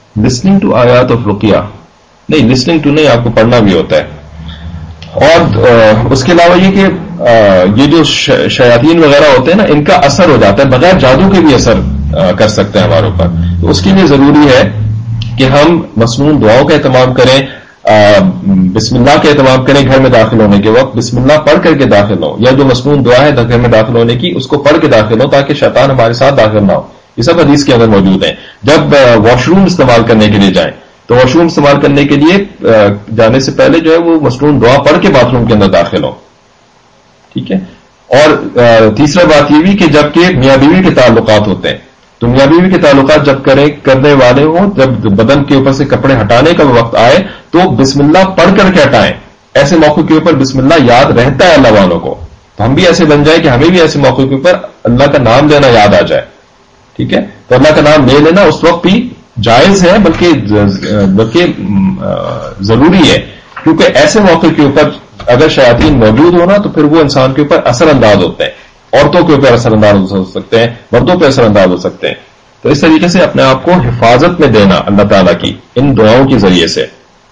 لسننگ ٹو آیات آف رقیہ نہیں، لسننگ ٹو نہیں، آپ کو پڑھنا بھی ہوتا ہے. اور اس کے علاوہ یہ کہ یہ جو شیاطین وغیرہ ہوتے ہیں نا، ان کا اثر ہو جاتا ہے، بغیر جادو کے بھی اثر کر سکتے ہیں ہمارے اوپر. تو اس کے لیے ضروری ہے کہ ہم مسنون دعاؤں کا اہتمام کریں، بسم اللہ کا اہتمام کریں. گھر میں داخل ہونے کے وقت بسم اللہ پڑھ کر کے داخل ہو، یا جو مسنون دعا ہے گھر میں داخل ہونے کی اس کو پڑھ کے داخل ہو، تاکہ شیطان ہمارے ساتھ داخل نہ ہو. یہ سب حدیث کے اندر موجود ہیں. جب واش روم استعمال کرنے کے لیے جائیں تو واش روم استعمال کرنے کے لیے جانے سے پہلے جو ہے وہ مسنون دعا پڑھ کے باتھ روم کے اندر داخل ہو. ٹھیک ہے. اور تیسرا بات یہ بھی کہ جب کہ میاں بیوی کے تعلقات ہوتے ہیں تو میاں بیوی کے تعلقات جب کریں کرنے والے ہوں، جب بدن کے اوپر سے کپڑے ہٹانے کا وقت آئے تو بسم اللہ پڑھ کر کے ہٹائیں. ایسے موقع کے اوپر بسم اللہ یاد رہتا ہے اللہ والوں کو، تو ہم بھی ایسے بن جائیں کہ ہمیں بھی ایسے موقع کے اوپر اللہ کا نام لینا یاد آ جائے. ٹھیک ہے. تو اللہ کا نام لے لینا اس وقت بھی جائز ہے، بلکہ بلکہ ضروری ہے، کیونکہ ایسے موقع کے اوپر اگر شیاطین موجود ہونا تو پھر وہ انسان کے اوپر اثر انداز ہوتے ہیں. عورتوں کے اوپر اثر انداز ہو سکتے ہیں، مردوں پہ اثر انداز ہو سکتے ہیں. تو اس طریقے سے اپنے آپ کو حفاظت میں دینا اللہ تعالیٰ کی ان دعاؤں کے ذریعے سے.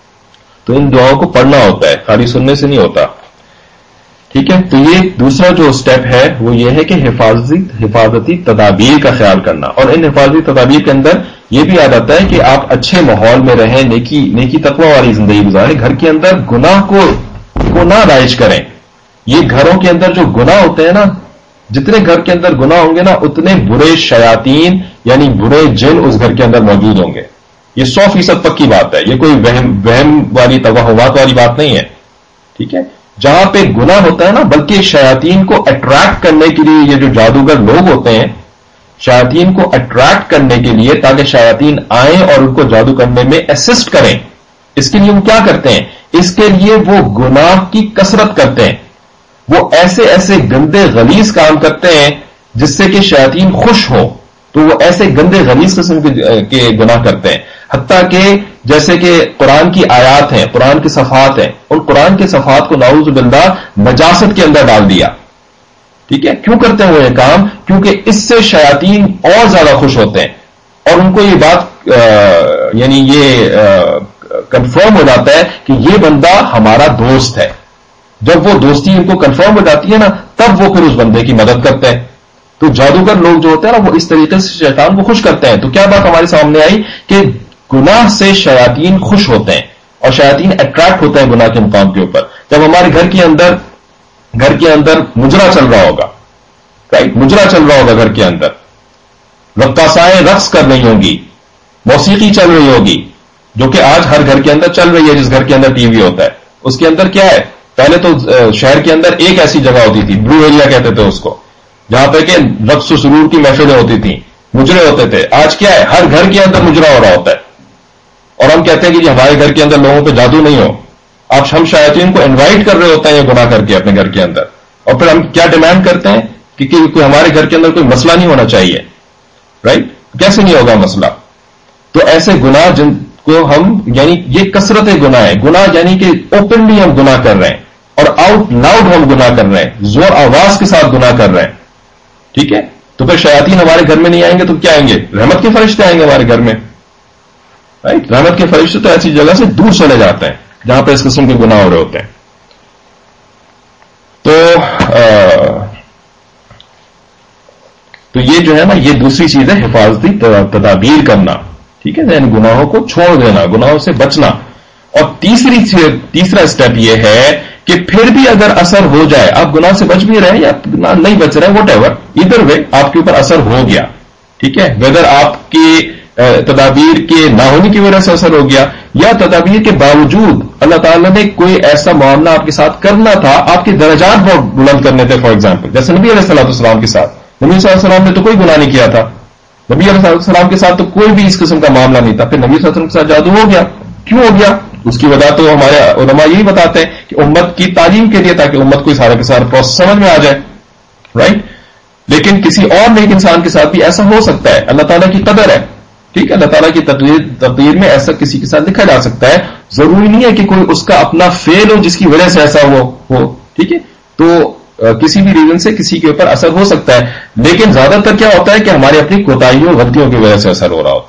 تو ان دعاؤں کو پڑھنا ہوتا ہے، خالی سننے سے نہیں ہوتا. ٹھیک ہے. تو یہ دوسرا جو سٹیپ ہے وہ یہ ہے کہ حفاظتی حفاظتی تدابیر کا خیال کرنا. اور ان حفاظتی تدابیر کے اندر یہ بھی یاد آتا ہے کہ آپ اچھے ماحول میں رہیں، نیکی نیکی تقوی والی زندگی گزاریں. گھر کے اندر گناہ کو کو نہ رائج کریں. یہ گھروں کے اندر جو گناہ ہوتے ہیں نا، جتنے گھر کے اندر گناہ ہوں گے نا اتنے برے شیاطین یعنی برے جن اس گھر کے اندر موجود ہوں گے. یہ سو فیصد پکی بات ہے، یہ کوئی وہم وہم والی توہمات والی بات نہیں ہے. ٹھیک ہے. جہاں پہ گناہ ہوتا ہے نا، بلکہ شیاطین کو اٹریکٹ کرنے کے لیے یہ جو جادوگر لوگ ہوتے ہیں، شیاطین کو اٹریکٹ کرنے کے لیے تاکہ شیاطین آئیں اور ان کو جادو کرنے میں اسسٹ کریں، اس کے لیے وہ کیا کرتے ہیں؟ اس کے لیے وہ گناہ کی کثرت کرتے ہیں. وہ ایسے ایسے گندے غلیظ کام کرتے ہیں جس سے کہ شیاطین خوش ہو. تو وہ ایسے گندے غلیظ قسم کے گناہ کرتے ہیں، حتیٰ کہ جیسے کہ قرآن کی آیات ہیں، قرآن کے صفحات ہیں، ان قرآن کے صفحات کو نعوذ باللہ نجاست کے اندر ڈال دیا. ٹھیک ہے. کیوں کرتے ہیں وہ یہ کام؟ کیونکہ اس سے شیاطین اور زیادہ خوش ہوتے ہیں اور ان کو یہ بات آ, یعنی یہ کنفرم ہو جاتا ہے کہ یہ بندہ ہمارا دوست ہے. جب وہ دوستی ان کو کنفرم ہو جاتی ہے نا، تب وہ پھر اس بندے کی مدد کرتے ہیں. تو جادوگر لوگ جو ہوتے ہیں نا وہ اس طریقے سے شیطان کو خوش کرتے ہیں. تو کیا بات ہمارے سامنے آئی کہ گناہ سے شیاطین خوش ہوتے ہیں اور شیاطین اٹریکٹ ہوتے ہیں گناہ کے مقام کے اوپر. جب ہمارے گھر کے اندر گھر کے اندر مجرا چل رہا ہوگا، رائٹ، مجرا چل رہا ہوگا گھر کے اندر، رقاصائیں رقص کر رہی ہوں گی، موسیقی چل رہی ہوگی، جو کہ آج ہر گھر کے اندر چل رہی ہے. جس گھر کے اندر ٹی وی ہوتا ہے اس کے اندر کیا ہے؟ پہلے تو شہر کے اندر ایک ایسی جگہ ہوتی تھی، بلو ایریا کہتے تھے اس کو، جہاں پہ کہ رقص و سرور کی محفلیں ہوتی تھیں، مجرے ہوتے تھے. آج کیا ہے؟ ہر گھر کے اندر مجرا ہو رہا ہوتا ہے اور ہم کہتے ہیں کہ جی ہمارے گھر کے اندر لوگوں پہ جادو نہیں ہو. آپ ہم شیاطین کو انوائٹ کر رہے ہوتے ہیں یہ گناہ کر کے اپنے گھر کے اندر، اور پھر ہم کیا ڈیمانڈ کرتے ہیں کہ کوئی ہمارے گھر کے اندر کوئی مسئلہ نہیں ہونا چاہیے. رائٹ. کیسے نہیں ہوگا مسئلہ؟ تو ایسے گناہ جن کو ہم یعنی یہ کثرت گناہ ہے، گناہ یعنی کہ اوپنلی ہم گناہ کر رہے ہیں اور آؤٹ لاؤڈ ہم گناہ کر رہے ہیں، زور آواز کے ساتھ گناہ کر رہے ہیں. ٹھیک ہے. تو پھر شیاطین ہمارے گھر میں نہیں آئیں گے تو کیا آئیں گے؟ رحمت کے فرشتے آئیں گے ہمارے گھر میں. رائٹ. رحمت کے فرشتے تو ایسی جگہ سے دور چلے جاتے ہیں جہاں پہ اس قسم کے گناہ ہو رہے ہوتے ہیں. تو آ, تو یہ جو ہے نا یہ دوسری چیز ہے حفاظتی تدابیر کرنا. ٹھیک ہے. یعنی گناہوں کو چھوڑ دینا، گناہوں سے بچنا. اور تیسری تیسرا اسٹیپ یہ ہے کہ پھر بھی اگر اثر ہو جائے، آپ گناہ سے بچ بھی رہے یا نہیں بچ رہے، واٹ ایور، ادھر وے آپ کے اوپر اثر ہو گیا. ٹھیک ہے. ویدر آپ کی تدابیر کے نہ ہونے کی وجہ سے اثر ہو گیا یا تدابیر کے باوجود اللہ تعالیٰ نے کوئی ایسا معاملہ آپ کے ساتھ کرنا تھا، آپ کے درجات بہت بلند کرنے تھے. فار ایگزامپل جیسے نبی علیہ الصلوۃ والسلام کے ساتھ، نبی صلی اللہ علیہ وسلم نے تو کوئی گناہ نہیں کیا تھا، نبی علیہ السلام کے ساتھ تو کوئی بھی اس قسم کا معاملہ نہیں تھا، پھر نبی صلی اللہ علیہ وسلم کے ساتھ جادو ہو گیا. کیوں ہو گیا؟ اس کی وجہ تو ہمارے علماء یہی بتاتے ہیں کہ امت کی تعلیم کے لیے، تاکہ امت کو سارے کے سارے پروسیس سمجھ میں آ جائے. رائٹ. لیکن کسی اور نیک انسان کے ساتھ بھی ایسا ہو سکتا ہے، اللہ تعالیٰ کی قدر ہے. ٹھیک ہے. اللہ تعالیٰ کی تقدیر تقدیر میں ایسا کسی کے ساتھ لکھا جا سکتا ہے. ضروری نہیں ہے کہ کوئی اس کا اپنا فیل ہو جس کی وجہ سے ایسا ہو ہو ٹھیک ہے. تو کسی بھی ریزن سے کسی کے اوپر اثر ہو سکتا ہے، لیکن زیادہ تر کیا ہوتا ہے کہ ہماری اپنی کوتاہیوں غلطیوں کی وجہ سے اثر ہو رہا ہوتا ہے.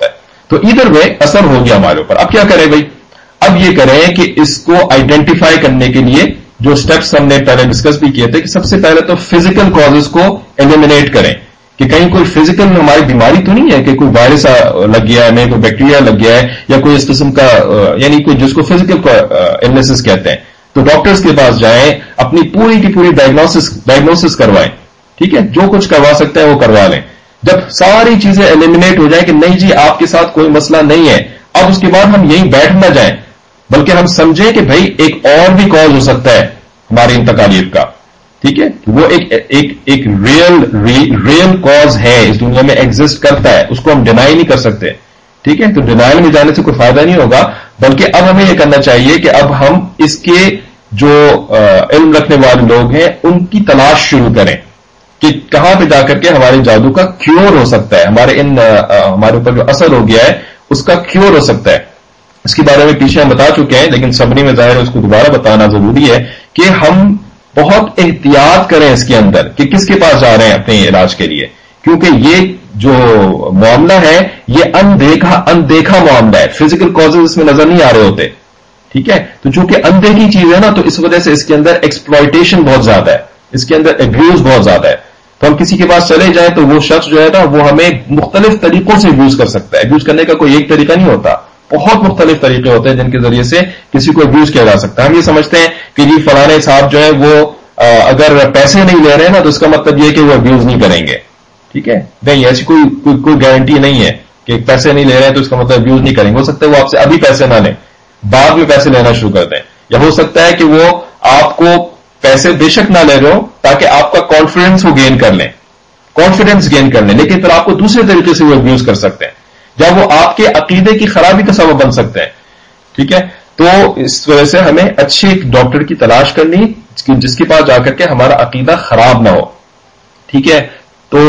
تو ادھر میں اثر ہو گیا ہمارے اوپر. اب کیا کریں بھائی؟ اب یہ کریں کہ اس کو آئیڈینٹیفائی کرنے کے لیے جو سٹیپس ہم نے پہلے ڈسکس بھی کیے تھے کہ سب سے پہلے تو فزیکل کازز کو ایلیمینیٹ کریں کہ کہیں کوئی فزیکل ہماری بیماری تو نہیں ہے کہ کوئی وائرس لگ گیا ہے ہمیں, کوئی بیکٹیریا لگ گیا ہے یا کوئی اس قسم کا یعنی کوئی جس کو فزیکل النیسز کہتے ہیں. تو ڈاکٹرز کے پاس جائیں, اپنی پوری کی پوری ڈائگنوسس ڈائگنوسس کروائیں. ٹھیک ہے, جو کچھ کروا سکتے ہیں وہ کروا لیں. جب ساری چیزیں ایلیمینیٹ ہو جائیں کہ نہیں جی آپ کے ساتھ کوئی مسئلہ نہیں ہے, اب اس کے بعد ہم یہیں بیٹھ نہ جائیں بلکہ ہم سمجھیں کہ بھائی ایک اور بھی کاز ہو سکتا ہے ہماری ان تکالیف کا. ٹھیک ہے, وہ ایک ایک ایک ریئل ریئل کاز ہے, اس دنیا میں ایگزسٹ کرتا ہے, اس کو ہم ڈینائی نہیں کر سکتے. ٹھیک ہے, تو ڈینائل میں جانے سے کوئی فائدہ نہیں ہوگا بلکہ اب ہمیں یہ کرنا چاہیے کہ اب ہم اس کے جو علم رکھنے والے لوگ ہیں ان کی تلاش شروع کریں کہ کہاں پہ جا کر کے ہمارے جادو کا کیور ہو سکتا ہے, ہمارے ان ہمارے اوپر جو اثر ہو گیا ہے اس کا کیور ہو سکتا ہے. اس کے بارے میں پیچھے ہم بتا چکے ہیں لیکن سمری میں ظاہر ہے اس کو دوبارہ بتانا ضروری ہے کہ ہم بہت احتیاط کریں اس کے اندر کہ کس کے پاس جا رہے ہیں اپنے علاج کے لیے, کیونکہ یہ جو معاملہ ہے یہ اندیکھا اندیکھا معاملہ ہے, فزیکل کازز اس میں نظر نہیں آ رہے ہوتے. ٹھیک ہے, تو چونکہ اندیکھی چیز ہے نا تو اس وجہ سے اس کے اندر ایکسپلائٹیشن بہت زیادہ ہے, اس کے اندر ابیوز بہت زیادہ ہے. تو ہم کسی کے پاس چلے جائیں تو وہ شخص جو ہے نا وہ ہمیں مختلف طریقوں سے ابیوز کر سکتا ہے. ابیوز کرنے کا کوئی ایک طریقہ نہیں ہوتا, بہت مختلف طریقے ہوتے ہیں جن کے ذریعے سے کسی کو ابیوز کیا جا سکتا ہے. ہم یہ سمجھتے ہیں کہ جی فلانے صاحب جو ہے وہ اگر پیسے نہیں لے رہے ہیں نا تو اس کا مطلب یہ کہ وہ ابیوز نہیں کریں گے. ٹھیک ہے, نہیں ایسی کوئی کوئی, کوئی گارنٹی نہیں ہے کہ پیسے نہیں لے رہے ہیں تو اس کا مطلب ابیوز نہیں کریں گے. ہو سکتا ہے وہ آپ سے ابھی پیسے نہ لیں, بعد میں پیسے لینا شروع کر دیں, یا ہو سکتا ہے کہ وہ آپ کو پیسے بے شک نہ لے رہے ہو تاکہ آپ کا کانفیڈنس وہ گین کر لیں, کانفیڈنس گین کر لیں, لیکن پھر آپ کو دوسرے طریقے سے وہ ابیوز کر سکتے ہیں جب وہ آپ کے عقیدے کی خرابی کا سبب بن سکتے ہیں. ٹھیک ہے, تو اس وجہ سے ہمیں اچھے ایک ڈاکٹر کی تلاش کرنی جس کے پاس جا کر کے ہمارا عقیدہ خراب نہ ہو. ٹھیک ہے, تو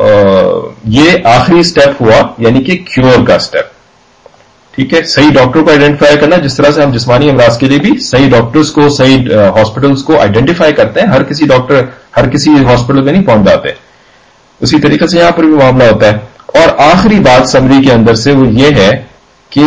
یہ آخری سٹیپ ہوا یعنی کہ کیور کا سٹیپ. ٹھیک ہے, صحیح ڈاکٹر کو آئیڈینٹیفائی کرنا, جس طرح سے ہم جسمانی امراض کے لیے بھی صحیح ڈاکٹرز کو صحیح ہاسپٹلس کو آئیڈینٹیفائی کرتے ہیں. ہر کسی ڈاکٹر ہر کسی ہاسپٹل میں نہیں پہنچ جاتے, اسی طریقے سے یہاں پر بھی معاملہ ہوتا ہے. اور آخری بات سمری کے اندر سے وہ یہ ہے کہ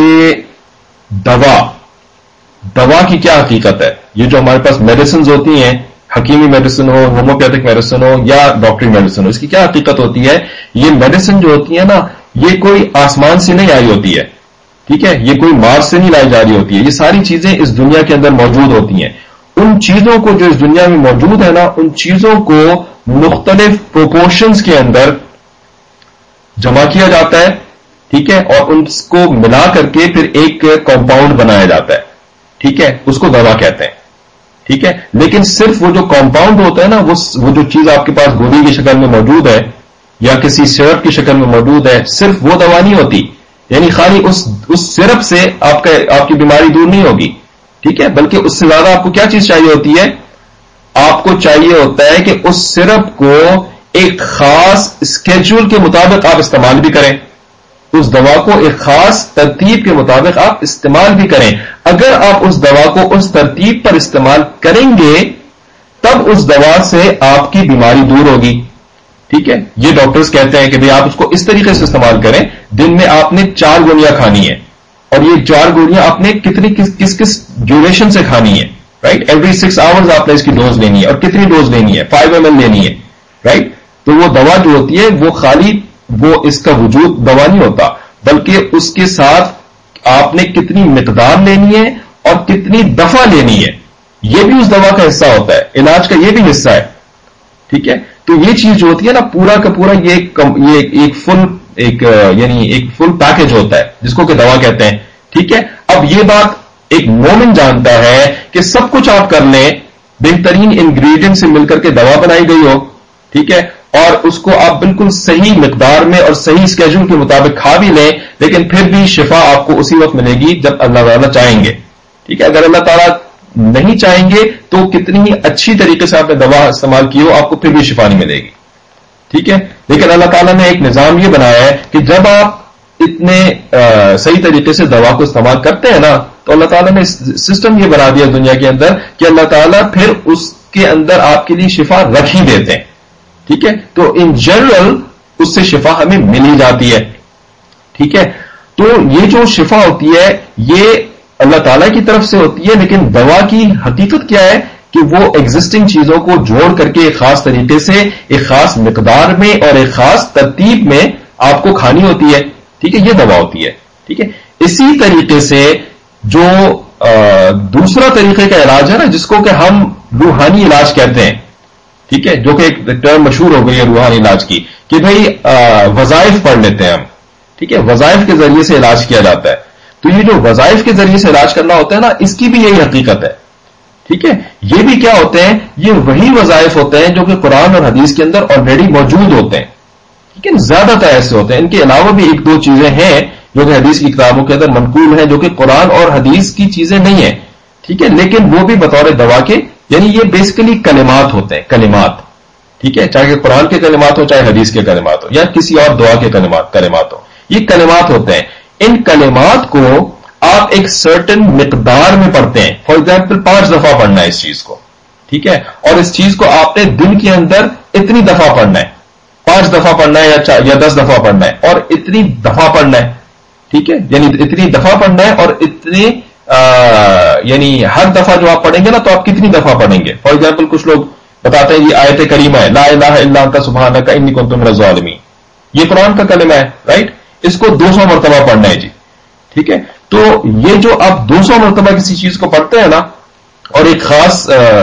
دوا دوا کی کیا حقیقت ہے. یہ جو ہمارے پاس میڈیسنز ہوتی ہیں, حکیمی میڈیسن ہو, ہومیوپیتھک میڈیسن ہو یا ڈاکٹری میڈیسن ہو, اس کی کیا حقیقت ہوتی ہے. یہ میڈیسن جو ہوتی ہے نا یہ کوئی آسمان سے نہیں آئی ہوتی ہے. ٹھیک ہے, یہ کوئی مارس سے نہیں لائی جا رہی ہوتی ہے. یہ ساری چیزیں اس دنیا کے اندر موجود ہوتی ہیں. ان چیزوں کو جو اس دنیا میں موجود ہے نا ان چیزوں کو مختلف پروپورشنز کے اندر جمع کیا جاتا ہے. ٹھیک ہے, اور ان کو ملا کر کے پھر ایک کمپاؤنڈ بنایا جاتا ہے. ٹھیک ہے, اس کو دوا کہتے ہیں. ٹھیک ہے, لیکن صرف وہ جو کمپاؤنڈ ہوتا ہے نا وہ وہ جو چیز آپ کے پاس گولی کی شکل میں موجود ہے یا کسی سرپ کی شکل میں موجود ہے, صرف وہ دوا نہیں ہوتی. یعنی خالی اس اس سرپ سے آپ کا آپ کی بیماری دور نہیں ہوگی. ٹھیک ہے, بلکہ اس سے زیادہ آپ کو کیا چیز چاہیے ہوتی ہے. آپ کو چاہیے ہوتا ہے کہ اس سرپ کو ایک خاص اسکیجول کے مطابق آپ استعمال بھی کریں, اس دوا کو ایک خاص ترتیب کے مطابق آپ استعمال بھی کریں. اگر آپ اس دوا کو اس ترتیب پر استعمال کریں گے تب اس دوا سے آپ کی بیماری دور ہوگی. ٹھیک ہے, یہ ڈاکٹرز کہتے ہیں کہ بھئی آپ اس کو اس طریقے سے استعمال کریں. دن میں آپ نے چار گولیاں کھانی ہیں اور یہ چار گولیاں آپ نے کتنی کس کس کس ڈیوریشن سے کھانی ہے. رائٹ, ایوری سکس آورز آپ نے اس کی ڈوز لینی ہے. اور کتنی ڈوز لینی ہے, فائیو ایم ایل لینی ہے. رائٹ, تو وہ دوا جو ہوتی ہے وہ خالی وہ اس کا وجود دوا نہیں ہوتا بلکہ اس کے ساتھ آپ نے کتنی مقدار لینی ہے اور کتنی دفعہ لینی ہے, یہ بھی اس دوا کا حصہ ہوتا ہے. علاج کا یہ بھی حصہ ہے. ٹھیک ہے, تو یہ چیز جو ہوتی ہے نا پورا کا پورا یہ ایک, ایک فل ایک یعنی ایک فل پیکج ہوتا ہے جس کو کہ دوا کہتے ہیں. ٹھیک ہے, اب یہ بات ایک مومن جانتا ہے کہ سب کچھ آپ کر لیں, بہترین انگریڈینٹ سے مل کر کے دوا بنائی گئی ہو. ٹھیک ہے, اور اس کو آپ بالکل صحیح مقدار میں اور صحیح اسکیجول کے مطابق کھا بھی لیں لیکن پھر بھی شفا آپ کو اسی وقت ملے گی جب اللہ تعالیٰ چاہیں گے. ٹھیک ہے, اگر اللہ تعالیٰ نہیں چاہیں گے تو کتنی ہی اچھی طریقے سے آپ نے دوا استعمال کی ہو آپ کو پھر بھی شفا نہیں ملے گی. ٹھیک ہے, لیکن اللہ تعالیٰ نے ایک نظام یہ بنایا ہے کہ جب آپ اتنے صحیح طریقے سے دوا کو استعمال کرتے ہیں نا تو اللہ تعالیٰ نے سسٹم یہ بنا دیا دنیا کے اندر کہ اللہ تعالیٰ پھر اس کے اندر آپ کے لیے شفا رکھ ہی دیتے ہیں. ٹھیک ہے, تو ان جنرل اس سے شفا ہمیں مل ہی جاتی ہے. ٹھیک ہے, تو یہ جو شفا ہوتی ہے یہ اللہ تعالیٰ کی طرف سے ہوتی ہے، لیکن دوا کی حقیقت کیا ہے کہ وہ ایگزسٹنگ چیزوں کو جوڑ کر کے ایک خاص طریقے سے ایک خاص مقدار میں اور ایک خاص ترتیب میں آپ کو کھانی ہوتی ہے. ٹھیک ہے، یہ دوا ہوتی ہے. ٹھیک ہے، اسی طریقے سے جو دوسرا طریقے کا علاج ہے نا، جس کو کہ ہم روحانی علاج کہتے ہیں، ٹھیک ہے، جو کہ ایک ٹرم مشہور ہو گئی ہے روحانی علاج کی، کہ بھئی وظائف پڑھ لیتے ہیں ہم. ٹھیک ہے، وظائف کے ذریعے سے علاج کیا جاتا ہے. تو یہ جو وظائف کے ذریعے سے علاج کرنا ہوتا ہے نا، اس کی بھی یہی حقیقت ہے. ٹھیک ہے، یہ بھی کیا ہوتے ہیں؟ یہ وہی وظائف ہوتے ہیں جو کہ قرآن اور حدیث کے اندر آلریڈی موجود ہوتے ہیں. ٹھیک ہے، زیادہ تر ایسے ہوتے ہیں. ان کے علاوہ بھی ایک دو چیزیں ہیں جو کہ حدیث کی کتابوں کے اندر منقول ہیں، جو کہ قرآن اور حدیث کی چیزیں نہیں ہیں. ٹھیک ہے، لیکن وہ بھی بطور دوا کے، یعنی یہ بیسیکلی کلمات ہوتے ہیں، کلمات. ٹھیک ہے، چاہے قرآن کے کلمات ہو، چاہے حدیث کے کلمات ہو، یا کسی اور دعا کے کلمات کلمات ہو، یہ کلمات ہوتے ہیں. ان کلمات کو آپ ایک سرٹن مقدار میں پڑھتے ہیں. فار ایگزامپل پانچ دفعہ پڑھنا ہے اس چیز کو. ٹھیک ہے، اور اس چیز کو آپ نے دن کے اندر اتنی دفعہ پڑھنا ہے، پانچ دفعہ پڑھنا ہے یا یا دس دفعہ پڑھنا ہے، اور اتنی دفعہ پڑھنا ہے. ٹھیک ہے، یعنی اتنی دفعہ پڑھنا ہے، اور اتنی یعنی ہر دفعہ جو آپ پڑھیں گے نا تو آپ کتنی دفعہ پڑھیں گے. فار ایگزامپل کچھ لوگ بتاتے ہیں یہ آیت کریمہ ہے، لا الہ الا انت سبحانک انی کنت من الظالمین، یہ قرآن کا کلمہ ہے، رائٹ؟ اس کو دو سو مرتبہ پڑھنا ہے جی. ٹھیک ہے، تو یہ جو آپ دو سو مرتبہ کسی چیز کو پڑھتے ہیں نا، اور ایک خاص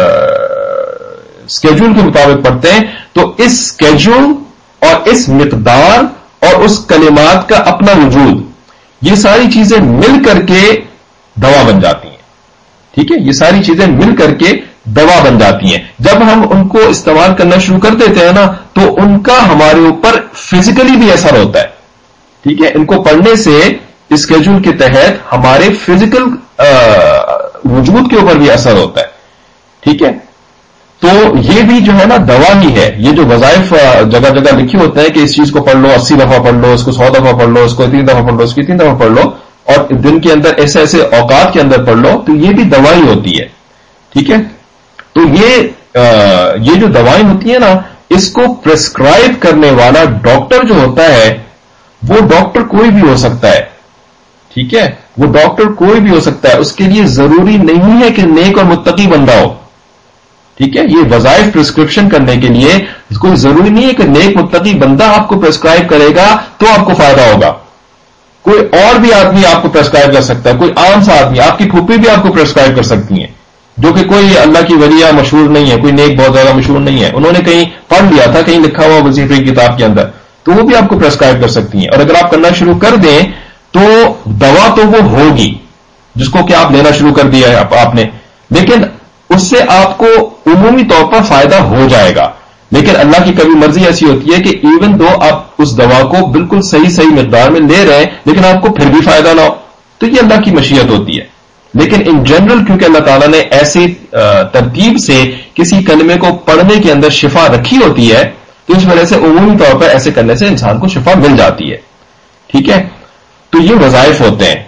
اسکیڈول کے مطابق پڑھتے ہیں، تو اس اسکیڈول اور اس مقدار اور اس کلمات کا اپنا وجود، یہ ساری چیزیں مل کر کے دوا بن جاتی ہیں. ٹھیک ہے، یہ ساری چیزیں مل کر کے دوا بن جاتی ہیں. جب ہم ان کو استعمال کرنا شروع کر دیتے ہیں نا، تو ان کا ہمارے اوپر فزیکلی بھی اثر ہوتا ہے. ٹھیک ہے، ان کو پڑھنے سے اسکیڈول کے تحت ہمارے فزیکل وجود کے اوپر بھی اثر ہوتا ہے. ٹھیک ہے، تو یہ بھی جو ہے نا دوا ہی ہے. یہ جو وظائف جگہ جگہ لکھی ہوتے ہیں کہ اس چیز کو پڑھ لو، اسی دفعہ پڑھ لو، اس کو سو دفعہ پڑھ لو، اس کو اتنی دفعہ پڑھ لو، اس کو اتنی دفعہ پڑھ لو، اور دن کے اندر ایسے ایسے اوقات کے اندر پڑھ لو، تو یہ بھی دوائی ہوتی ہے. ٹھیک ہے، تو یہ یہ جو دوائیں ہوتی ہیں نا، اس کو پرسکرائب کرنے والا ڈاکٹر جو ہوتا ہے، وہ ڈاکٹر کوئی بھی ہو سکتا ہے. ٹھیک ہے، وہ ڈاکٹر کوئی بھی ہو سکتا ہے. اس کے لیے ضروری نہیں ہے کہ نیک اور متقی بندہ ہو. ٹھیک ہے، یہ وظائف پرسکرپشن کرنے کے لیے کوئی ضروری نہیں ہے کہ نیک متقی بندہ آپ کو پرسکرائب کرے گا تو آپ کو فائدہ ہوگا. کوئی اور بھی آدمی آپ کو پرسکرائب کر سکتا ہے. کوئی عام سا آدمی، آپ کی پھوپھی بھی آپ کو پرسکرائب کر سکتی ہیں، جو کہ کوئی اللہ کی ولیہ مشہور نہیں ہے، کوئی نیک بہت زیادہ مشہور نہیں ہے، انہوں نے کہیں پڑھ لیا تھا، کہیں لکھا ہوا وظیفے کی کتاب کے اندر، تو وہ بھی آپ کو پرسکرائب کر سکتی ہیں. اور اگر آپ کرنا شروع کر دیں تو دوا تو وہ ہوگی جس کو کہ آپ لینا شروع کر دیا ہے آپ نے، لیکن اس سے آپ کو عمومی طور پر فائدہ ہو جائے گا. لیکن اللہ کی کبھی مرضی ایسی ہوتی ہے کہ ایون دو آپ اس دوا کو بالکل صحیح صحیح مقدار میں لے رہے ہیں، لیکن آپ کو پھر بھی فائدہ نہ ہو، تو یہ اللہ کی مشیت ہوتی ہے. لیکن ان جنرل کیونکہ اللہ تعالیٰ نے ایسی ترتیب سے کسی کلمے کو پڑھنے کے اندر شفا رکھی ہوتی ہے، تو اس وجہ سے عمومی طور پر ایسے کرنے سے انسان کو شفا مل جاتی ہے. ٹھیک ہے، تو یہ وظائف ہوتے ہیں.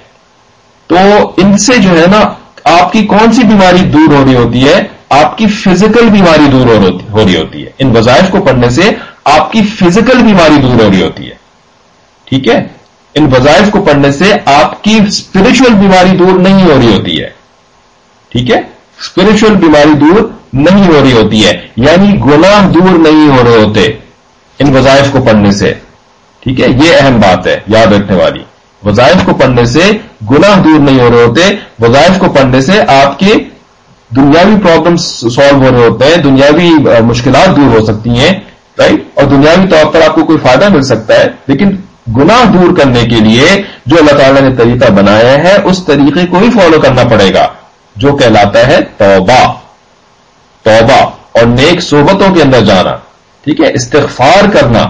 تو ان سے جو ہے نا آپ کی کون سی بیماری دور ہو رہی ہوتی ہے؟ آپ کی فزیکل بیماری دور ہو رہی ہوتی ہے. ان وظائف کو پڑھنے سے آپ کی فزیکل بیماری دور ہو رہی ہوتی ہے. ٹھیک ہے، ان وظائف کو پڑھنے سے آپ کی اسپرچل بیماری دور نہیں ہو رہی ہوتی ہے. ٹھیک ہے، اسپرچل بیماری دور نہیں ہو رہی ہوتی ہے، یعنی گناہ دور نہیں ہو رہے ہوتے ان وظائف کو پڑھنے سے. ٹھیک ہے، یہ اہم بات ہے یاد رکھنے والی. وظائف کو پڑھنے سے گناہ دور نہیں ہو رہے ہوتے. وظائف کو پڑھنے سے آپ کے دنیاوی پرابلمز سالو ہو رہے ہوتے ہیں، دنیاوی مشکلات دور ہو سکتی ہیں، رائٹ؟ اور دنیاوی طور پر آپ کو کوئی فائدہ مل سکتا ہے. لیکن گناہ دور کرنے کے لیے جو اللہ تعالیٰ نے طریقہ بنایا ہے، اس طریقے کو ہی فالو کرنا پڑے گا، جو کہلاتا ہے توبہ. توبہ اور نیک صحبتوں کے اندر جانا. ٹھیک ہے، استغفار کرنا.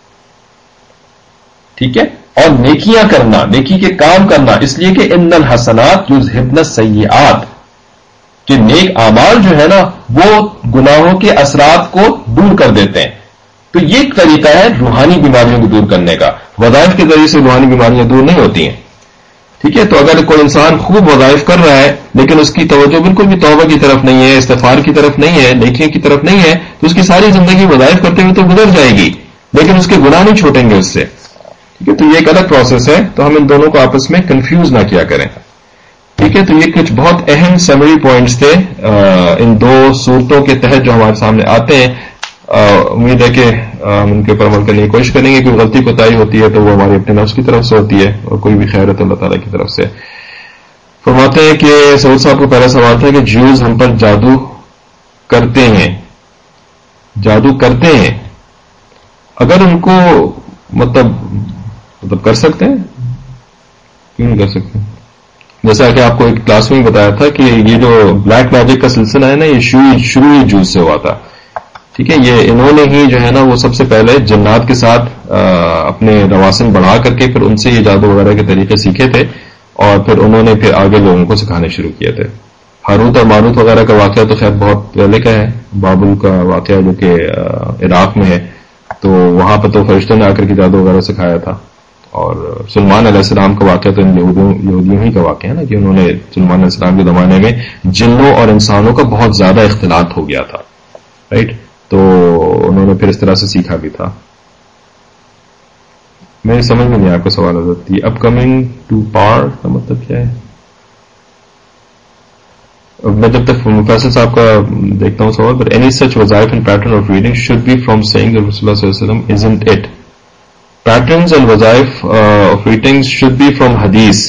ٹھیک ہے، اور نیکیاں کرنا، نیکی کے کام کرنا. اس لیے کہ ان الحسنات یذہبن السیئات، کہ نیک اعمال جو ہے نا وہ گناہوں کے اثرات کو دور کر دیتے ہیں. تو یہ ایک طریقہ ہے روحانی بیماریوں کو دور کرنے کا. وظائف کے ذریعے سے روحانی بیماریاں دور نہیں ہوتی ہیں. ٹھیک ہے، تو اگر کوئی انسان خوب وظائف کر رہا ہے لیکن اس کی توجہ بالکل بھی توبہ کی طرف نہیں ہے، استغفار کی طرف نہیں ہے، نیکیوں کی طرف نہیں ہے، تو اس کی ساری زندگی وظائف کرتے ہوئے تو گزر جائے گی، لیکن اس کے گناہ نہیں چھوٹیں گے اس سے. ٹھیک ٹھیک ہے، تو یہ ایک الگ پروسیس ہے، تو ہم ان دونوں کو آپس میں کنفیوز نہ کیا کریں. ٹھیک ہے، تو یہ کچھ بہت اہم سمری پوائنٹس تھے ان دو صورتوں کے تحت جو ہمارے سامنے آتے ہیں. امید ہے کہ ہم ان کے اوپر عمل کرنے کی کوشش کریں گے. کوئی غلطی کوتاہی ہوتی ہے تو وہ ہمارے اپنے نفس کی طرف سے ہوتی ہے، اور کوئی بھی خیر ہے تو اللہ تعالیٰ کی طرف سے. فرماتے ہیں کہ سعود صاحب کو پہلا سوال تھا کہ جیوز ہم پر جادو کرتے ہیں جادو کرتے ہیں اگر ان کو مطلب مطلب کر سکتے ہیں، کیوں نہیں کر سکتے؟ جیسا کہ آپ کو ایک کلاس میں بتایا تھا کہ یہ جو بلیک میجک کا سلسلہ ہے نا، یہ شروع ہی جوز سے ہوا تھا. ٹھیک ہے، یہ انہوں نے ہی جو ہے نا وہ سب سے پہلے جنات کے ساتھ اپنے رواسن بڑھا کر کے پھر ان سے یہ جادو وغیرہ کے طریقے سیکھے تھے، اور پھر انہوں نے پھر آگے لوگوں کو سکھانے شروع کیے تھے. ہاروت اور ماروت وغیرہ کا واقعہ تو خیر بہت پہلے کا ہے، بابل کا واقعہ جو کہ عراق میں ہے، تو وہاں پہ تو فرشتوں نے آ کر کے جادو وغیرہ سکھایا تھا. اور سلمان علیہ السلام کا واقعہ تو ان یہودیوں ہی کا واقعہ ہے نا، کہ انہوں نے سلمان علیہ السلام کے زمانے میں جنوں اور انسانوں کا بہت زیادہ اختلاط ہو گیا تھا، رائٹ؟ تو انہوں نے پھر اس طرح سے سیکھا بھی تھا. میری سمجھ میں نہیں آپ کا سوال حضرت تھی. اپ کمنگ ٹو پار کا مطلب کیا ہے؟ میں جب تک فیصل صاحب کا دیکھتا ہوں سوال. بٹ اینی سچ وظائف and pattern of reading should be from seeing رسول اللہ صلی اللہ علیہ وسلم ازنٹ اٹ؟ پیٹرنز اینڈ وظائف of reading should be from حدیث.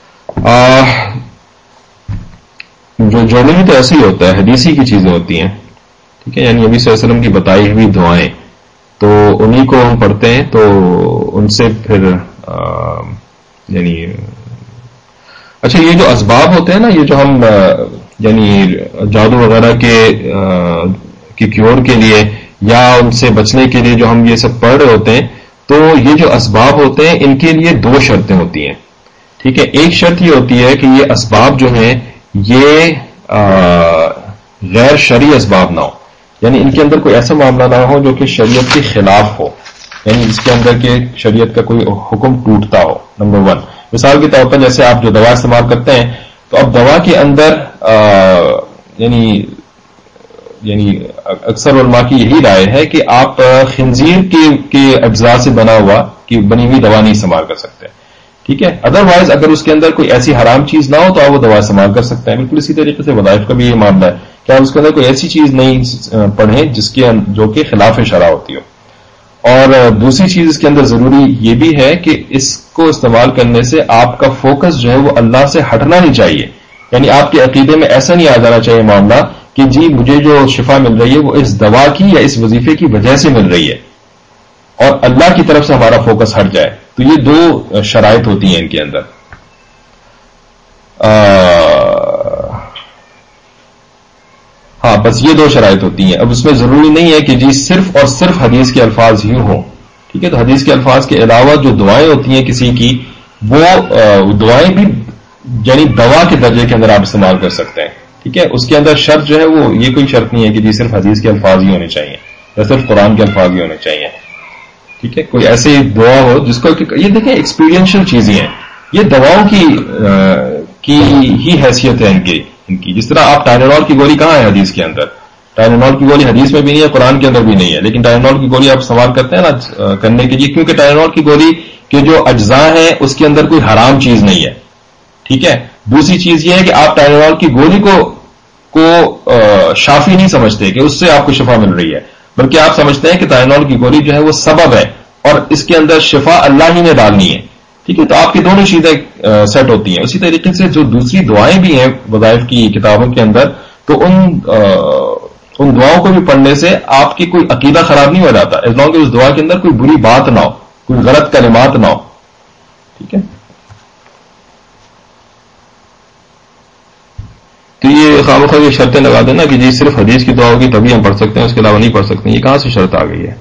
جو جرنلی تو ایسے ہی ہوتا ہے، حدیثی کی چیزیں ہوتی ہیں. ٹھیک ہے، یعنی نبی صلی اللہ علیہ وسلم کی بتائی ہوئی دعائیں تو انہی کو ہم پڑھتے ہیں، تو ان سے پھر آ, یعنی اچھا یہ جو اسباب ہوتے ہیں نا، یہ جو ہم یعنی جادو وغیرہ کے کی کیور کے لیے یا ان سے بچنے کے لیے جو ہم یہ سب پڑھ رہے ہوتے ہیں، تو یہ جو اسباب ہوتے ہیں ان کے لیے دو شرطیں ہوتی ہیں. ٹھیک ہے، ایک شرط یہ ہوتی ہے کہ یہ اسباب جو ہیں یہ آ, غیر شرعی اسباب نہ ہو، یعنی ان کے اندر کوئی ایسا معاملہ نہ ہو جو کہ شریعت کے خلاف ہو، یعنی اس کے اندر کے شریعت کا کوئی حکم ٹوٹتا ہو. نمبر ون، مثال کے طور پر جیسے آپ جو دوا استعمال کرتے ہیں، تو اب دوا کے اندر آ, یعنی یعنی اکثر علماء کی یہی رائے ہے کہ آپ خنزیر کے کے اجزاء سے بنا ہوا کہ بنی ہوئی دوا نہیں استعمال کر سکتے. ٹھیک ہے، ادروائز اگر اس کے اندر کوئی ایسی حرام چیز نہ ہو تو آپ وہ دوا استعمال کر سکتے ہیں. بالکل اسی طریقے سے وظائف کا بھی یہ معاملہ ہے کہ آپ اس کے اندر کوئی ایسی چیز نہیں پڑھیں جس کے جو کہ خلاف شرع ہوتی ہو. اور دوسری چیز اس کے اندر ضروری یہ بھی ہے کہ اس کو استعمال کرنے سے آپ کا فوکس جو ہے وہ اللہ سے ہٹنا نہیں چاہیے. یعنی آپ کے عقیدے میں ایسا نہیں آ جانا چاہیے معاملہ کہ جی مجھے جو شفا مل رہی ہے وہ اس دوا کی یا اس وظیفے کی وجہ سے مل رہی ہے، اور اللہ کی طرف سے ہمارا فوکس ہٹ جائے. تو یہ دو شرائط ہوتی ہیں ان کے اندر. ہاں بس یہ دو شرائط ہوتی ہیں. اب اس میں ضروری نہیں ہے کہ جی صرف اور صرف حدیث کے الفاظ ہی ہوں. ٹھیک ہے، تو حدیث کے الفاظ کے علاوہ جو دعائیں ہوتی ہیں کسی کی، وہ دعائیں بھی یعنی دوا کے درجے کے اندر آپ استعمال کر سکتے ہیں. ٹھیک ہے، اس کے اندر شرط جو ہے وہ یہ کوئی شرط نہیں ہے کہ جی صرف حدیث کے الفاظ ہی ہونے چاہیے یا صرف قرآن کے الفاظ ہی ہونے چاہیے. ٹھیک ہے، کوئی ایسی دعا ہو جس کو یہ دیکھیں ایکسپیرینشل چیزیں ہیں، یہ دواؤں کی کی ہی حیثیت ہے ان کی ان کی جس طرح آپ ٹائنول کی گولی کہاں ہے حدیث کے اندر؟ ٹائنول کی گولی حدیث میں بھی نہیں ہے، قرآن کے اندر بھی نہیں ہے، لیکن ٹائنول کی گولی آپ استعمال کرتے ہیں نا کرنے کے لیے، کیونکہ ٹائنول کی گولی کے جو اجزاء ہیں اس کے اندر کوئی حرام چیز نہیں ہے. ٹھیک ہے، دوسری چیز یہ ہے کہ آپ ٹائنول کی گولی کو کو شافی نہیں سمجھتے کہ اس سے آپ کو شفا مل رہی ہے، بلکہ آپ سمجھتے ہیں کہ ٹائنول کی گولی جو ہے وہ سبب ہے اور اس کے اندر شفا اللہ ہی نے ڈالنی ہے. ٹھیک ہے، تو آپ کی دونوں چیزیں سیٹ ہوتی ہیں. اسی طریقے سے جو دوسری دعائیں بھی ہیں وظائف کی کتابوں کے اندر، تو ان ان دعاؤں کو بھی پڑھنے سے آپ کی کوئی عقیدہ خراب نہیں ہو جاتا، ایز لانگ اس دعا کے اندر کوئی بری بات نہ ہو، کوئی غلط کلمات نہ ہو. ٹھیک ہے، تو یہ خامخواہ یہ شرطیں لگا دینا کہ جی صرف حدیث کی دعا ہوگی تبھی ہم پڑھ سکتے ہیں، اس کے علاوہ نہیں پڑھ سکتے. یہ کہاں سے شرط آ گئی ہے؟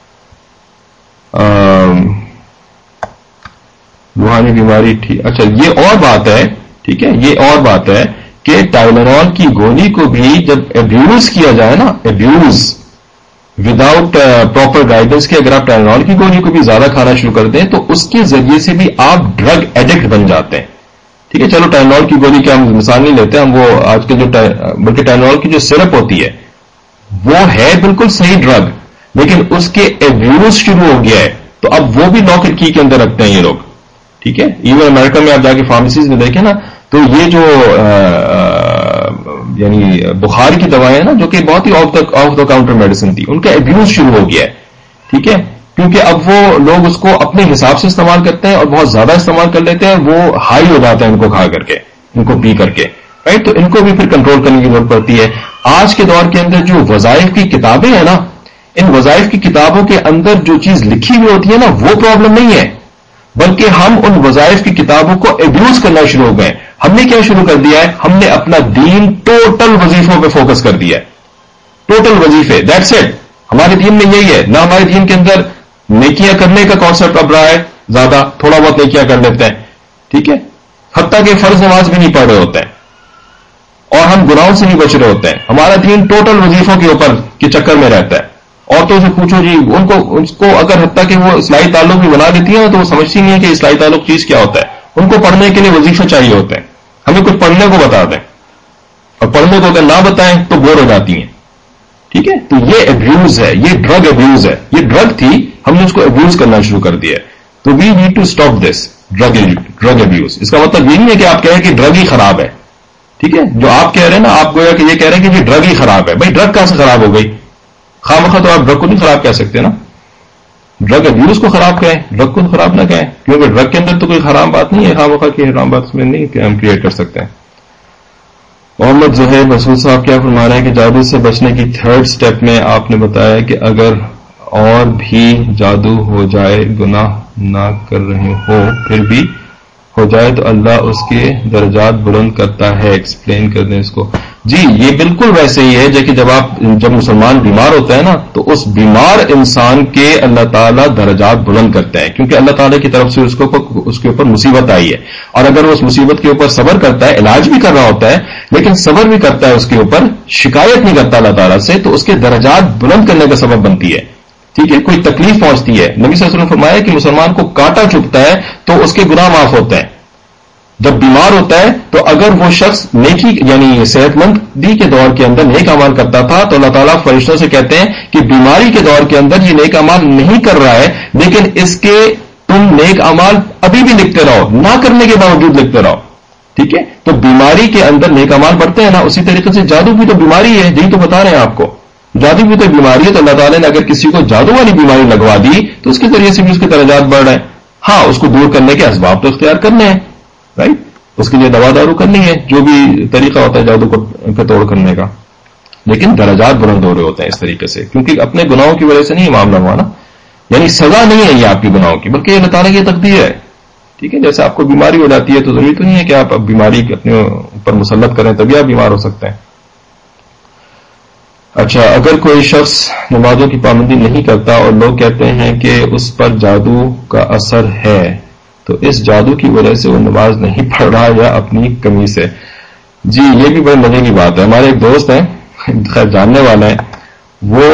روحانی بیماری ٹھیک، اچھا یہ اور بات ہے. ٹھیک ہے، یہ اور بات ہے کہ ٹائلینول کی گولی کو بھی جب ابیوز کیا جائے نا، ابیوز وداؤٹ پراپر گائیڈنس کے، اگر آپ ٹائلینول کی گولی کو بھی زیادہ کھانا شروع کر دیں تو اس کے ذریعے سے بھی آپ ڈرگ ایڈکٹ بن جاتے ہیں. ٹھیک ہے، چلو ٹائلینول کی گولی کی ہم مثال نہیں لیتے ہم، وہ آج کل جو بلکہ ٹائلینول کی جو سرپ ہوتی ہے وہ ہے بالکل صحیح ڈرگ، لیکن اس کے ابیوز شروع ہو گیا ہے تو اب وہ بھی لاک اینڈ کی کے اندر رکھتے ہیں یہ لوگ. ٹھیک ہے, ایون امریکہ میں آپ جا کے فارمیسیز میں دیکھیں نا, تو یہ جو یعنی بخار کی دوائیں نا جو کہ بہت ہی آف دا کاؤنٹر میڈیسن تھی, ان کا ابیوز شروع ہو گیا ہے. ٹھیک ہے, کیونکہ اب وہ لوگ اس کو اپنے حساب سے استعمال کرتے ہیں اور بہت زیادہ استعمال کر لیتے ہیں, وہ ہائی ہو جاتے ہیں ان کو کھا کر کے, ان کو پی کر کے, رائٹ. تو ان کو بھی پھر کنٹرول کرنے کی ضرورت پڑتی ہے. آج کے دور کے اندر جو وظائف کی کتابیں ہیں نا, ان وظائف کی کتابوں کے اندر جو چیز لکھی ہوئی ہوتی ہے نا, وہ پرابلم نہیں ہے, بلکہ ہم ان وظائف کی کتابوں کو ایبیوز کرنا شروع ہو گئے. ہم نے کیا شروع کر دیا ہے, ہم نے اپنا دین ٹوٹل وظیفوں پہ فوکس کر دیا ہے. ٹوٹل وظیفے, دیٹس اٹ. ہمارے دین میں یہی ہے نہ, ہمارے دین کے اندر نیکیاں کرنے کا کانسیپٹ اب رہا ہے زیادہ, تھوڑا بہت نیکیاں کر لیتے ہیں. ٹھیک ہے, حتیٰ کہ فرض نماز بھی نہیں پڑھ رہے ہوتے ہیں, اور ہم گناہوں سے بھی بچ رہے ہوتے ہیں. ہمارا دین ٹوٹل وظیفوں کے اوپر کے چکر میں رہتا ہے. عورتوں سے پوچھو جی, ان کو اس کو اگر حتیٰ کہ وہ اصلاحی تعلق بھی بنا دیتی ہیں تو وہ سمجھتی نہیں ہے کہ اصلاحی تعلق چیز کیا ہوتا ہے. ان کو پڑھنے کے لیے وظیفے چاہیے ہوتے ہیں, ہمیں کچھ پڑھنے کو بتا دیں, اور پڑھنے کو اگر نہ بتائیں تو بور ہو جاتی ہیں. ٹھیک ہے, تو یہ ابیوز ہے, یہ ڈرگ ابیوز ہے. یہ ڈرگ تھی, ہم نے اس کو ابیوز کرنا شروع کر دیا ہے. تو we need to stop this drug drug abuse. اس کا مطلب یہ نہیں ہے کہ آپ کہیں کہ ڈرگ ہی خراب ہے. ٹھیک ہے, جو آپ کہہ رہے ہیں نا, آپ گویا کہ یہ کہہ رہے ہیں کہ ڈرگ ہی خراب ہے. بھائی ڈرگ کہاں سے خراب ہو گئی؟ خواہ مخواہ تو آپ ڈرگ کو نہیں خراب کہہ سکتے نا. ڈرگ ابیوز کو خراب کہیں, ڈرگ کو خراب نہ کہیں, کیونکہ ڈرگ کے اندر تو کوئی خراب بات نہیں ہے. خواہ مخواہ کی حرام بات اس میں نہیں ہم کریٹ کر سکتے ہیں. محمد زہیر مسعود صاحب کیا فرما رہے ہیں کہ جادو سے بچنے کی تھرڈ سٹیپ میں آپ نے بتایا کہ اگر اور بھی جادو ہو جائے, گناہ نہ کر رہے ہو پھر بھی ہو جائے تو اللہ اس کے درجات بلند کرتا ہے. ایکسپلین کر دیں اس کو. جی یہ بالکل ویسے ہی ہے کہ جب آپ جب مسلمان بیمار ہوتا ہے نا, تو اس بیمار انسان کے اللہ تعالیٰ درجات بلند کرتے ہیں, کیونکہ اللہ تعالیٰ کی طرف سے اس کو اس کے اوپر مصیبت آئی ہے. اور اگر وہ اس مصیبت کے اوپر صبر کرتا ہے, علاج بھی کر رہا ہوتا ہے لیکن صبر بھی کرتا ہے اس کے اوپر, شکایت نہیں کرتا اللہ تعالیٰ سے, تو اس کے درجات بلند کرنے کا سبب بنتی ہے. ٹھیک ہے, کوئی تکلیف پہنچتی ہے, نبی صلی اللہ علیہ وسلم نے فرمایا کہ مسلمان کو کانٹا چبھتا ہے تو اس کے گناہ معاف ہوتے ہیں. جب بیمار ہوتا ہے تو اگر وہ شخص نیکی یعنی صحت مندی کے دور کے اندر نیک اعمال کرتا تھا تو اللہ تعالیٰ فرشتوں سے کہتے ہیں کہ بیماری کے دور کے اندر یہ نیک اعمال نہیں کر رہا ہے, لیکن اس کے تم نیک اعمال ابھی بھی لکھتے رہو, نہ کرنے کے باوجود لکھتے رہو. ٹھیک ہے, تو بیماری کے اندر نیک اعمال بڑھتے ہیں نا. اسی طریقے سے جادو بھی تو بیماری ہے, یہی تو بتا رہے ہیں آپ کو. جادو بھی تو بیماری ہے, تو اللہ تعالیٰ نے اگر کسی کو جادو والی بیماری لگوا دی تو اس کے ذریعے سے بھی اس کے درجات بڑھ رہے ہیں. ہاں, اس کو دور کرنے کے اسباب تو اختیار کرنے ہیں, رائٹ. اس کے لیے دوا دارو کرنی ہے, جو بھی طریقہ ہوتا ہے جادو کو توڑ کرنے کا, لیکن درجات بلند ہو رہے ہوتے ہیں اس طریقے سے, کیونکہ اپنے گناہوں کی وجہ سے نہیں معاملہ ہوا نا. یعنی سزا نہیں ہے یہ آپ کی گناہوں کی, بلکہ اللہ تعالیٰ کی تقدیر ہے. ٹھیک ہے, جیسے آپ کو بیماری ہو جاتی ہے تو ضروری تو نہیں ہے کہ آپ اب بیماری اپنے اوپر مسلط کریں تبھی آپ بیمار ہو سکتے ہیں. اچھا, اگر کوئی شخص نمازوں کی پابندی نہیں کرتا اور لوگ کہتے ہیں کہ اس پر جادو کا اثر ہے, تو اس جادو کی وجہ سے وہ نماز نہیں پڑھ رہا یا اپنی کمی سے؟ جی یہ بھی بڑے مزے کی بات ہے. ہمارے ایک دوست ہیں, خیر جاننے والا ہے, وہ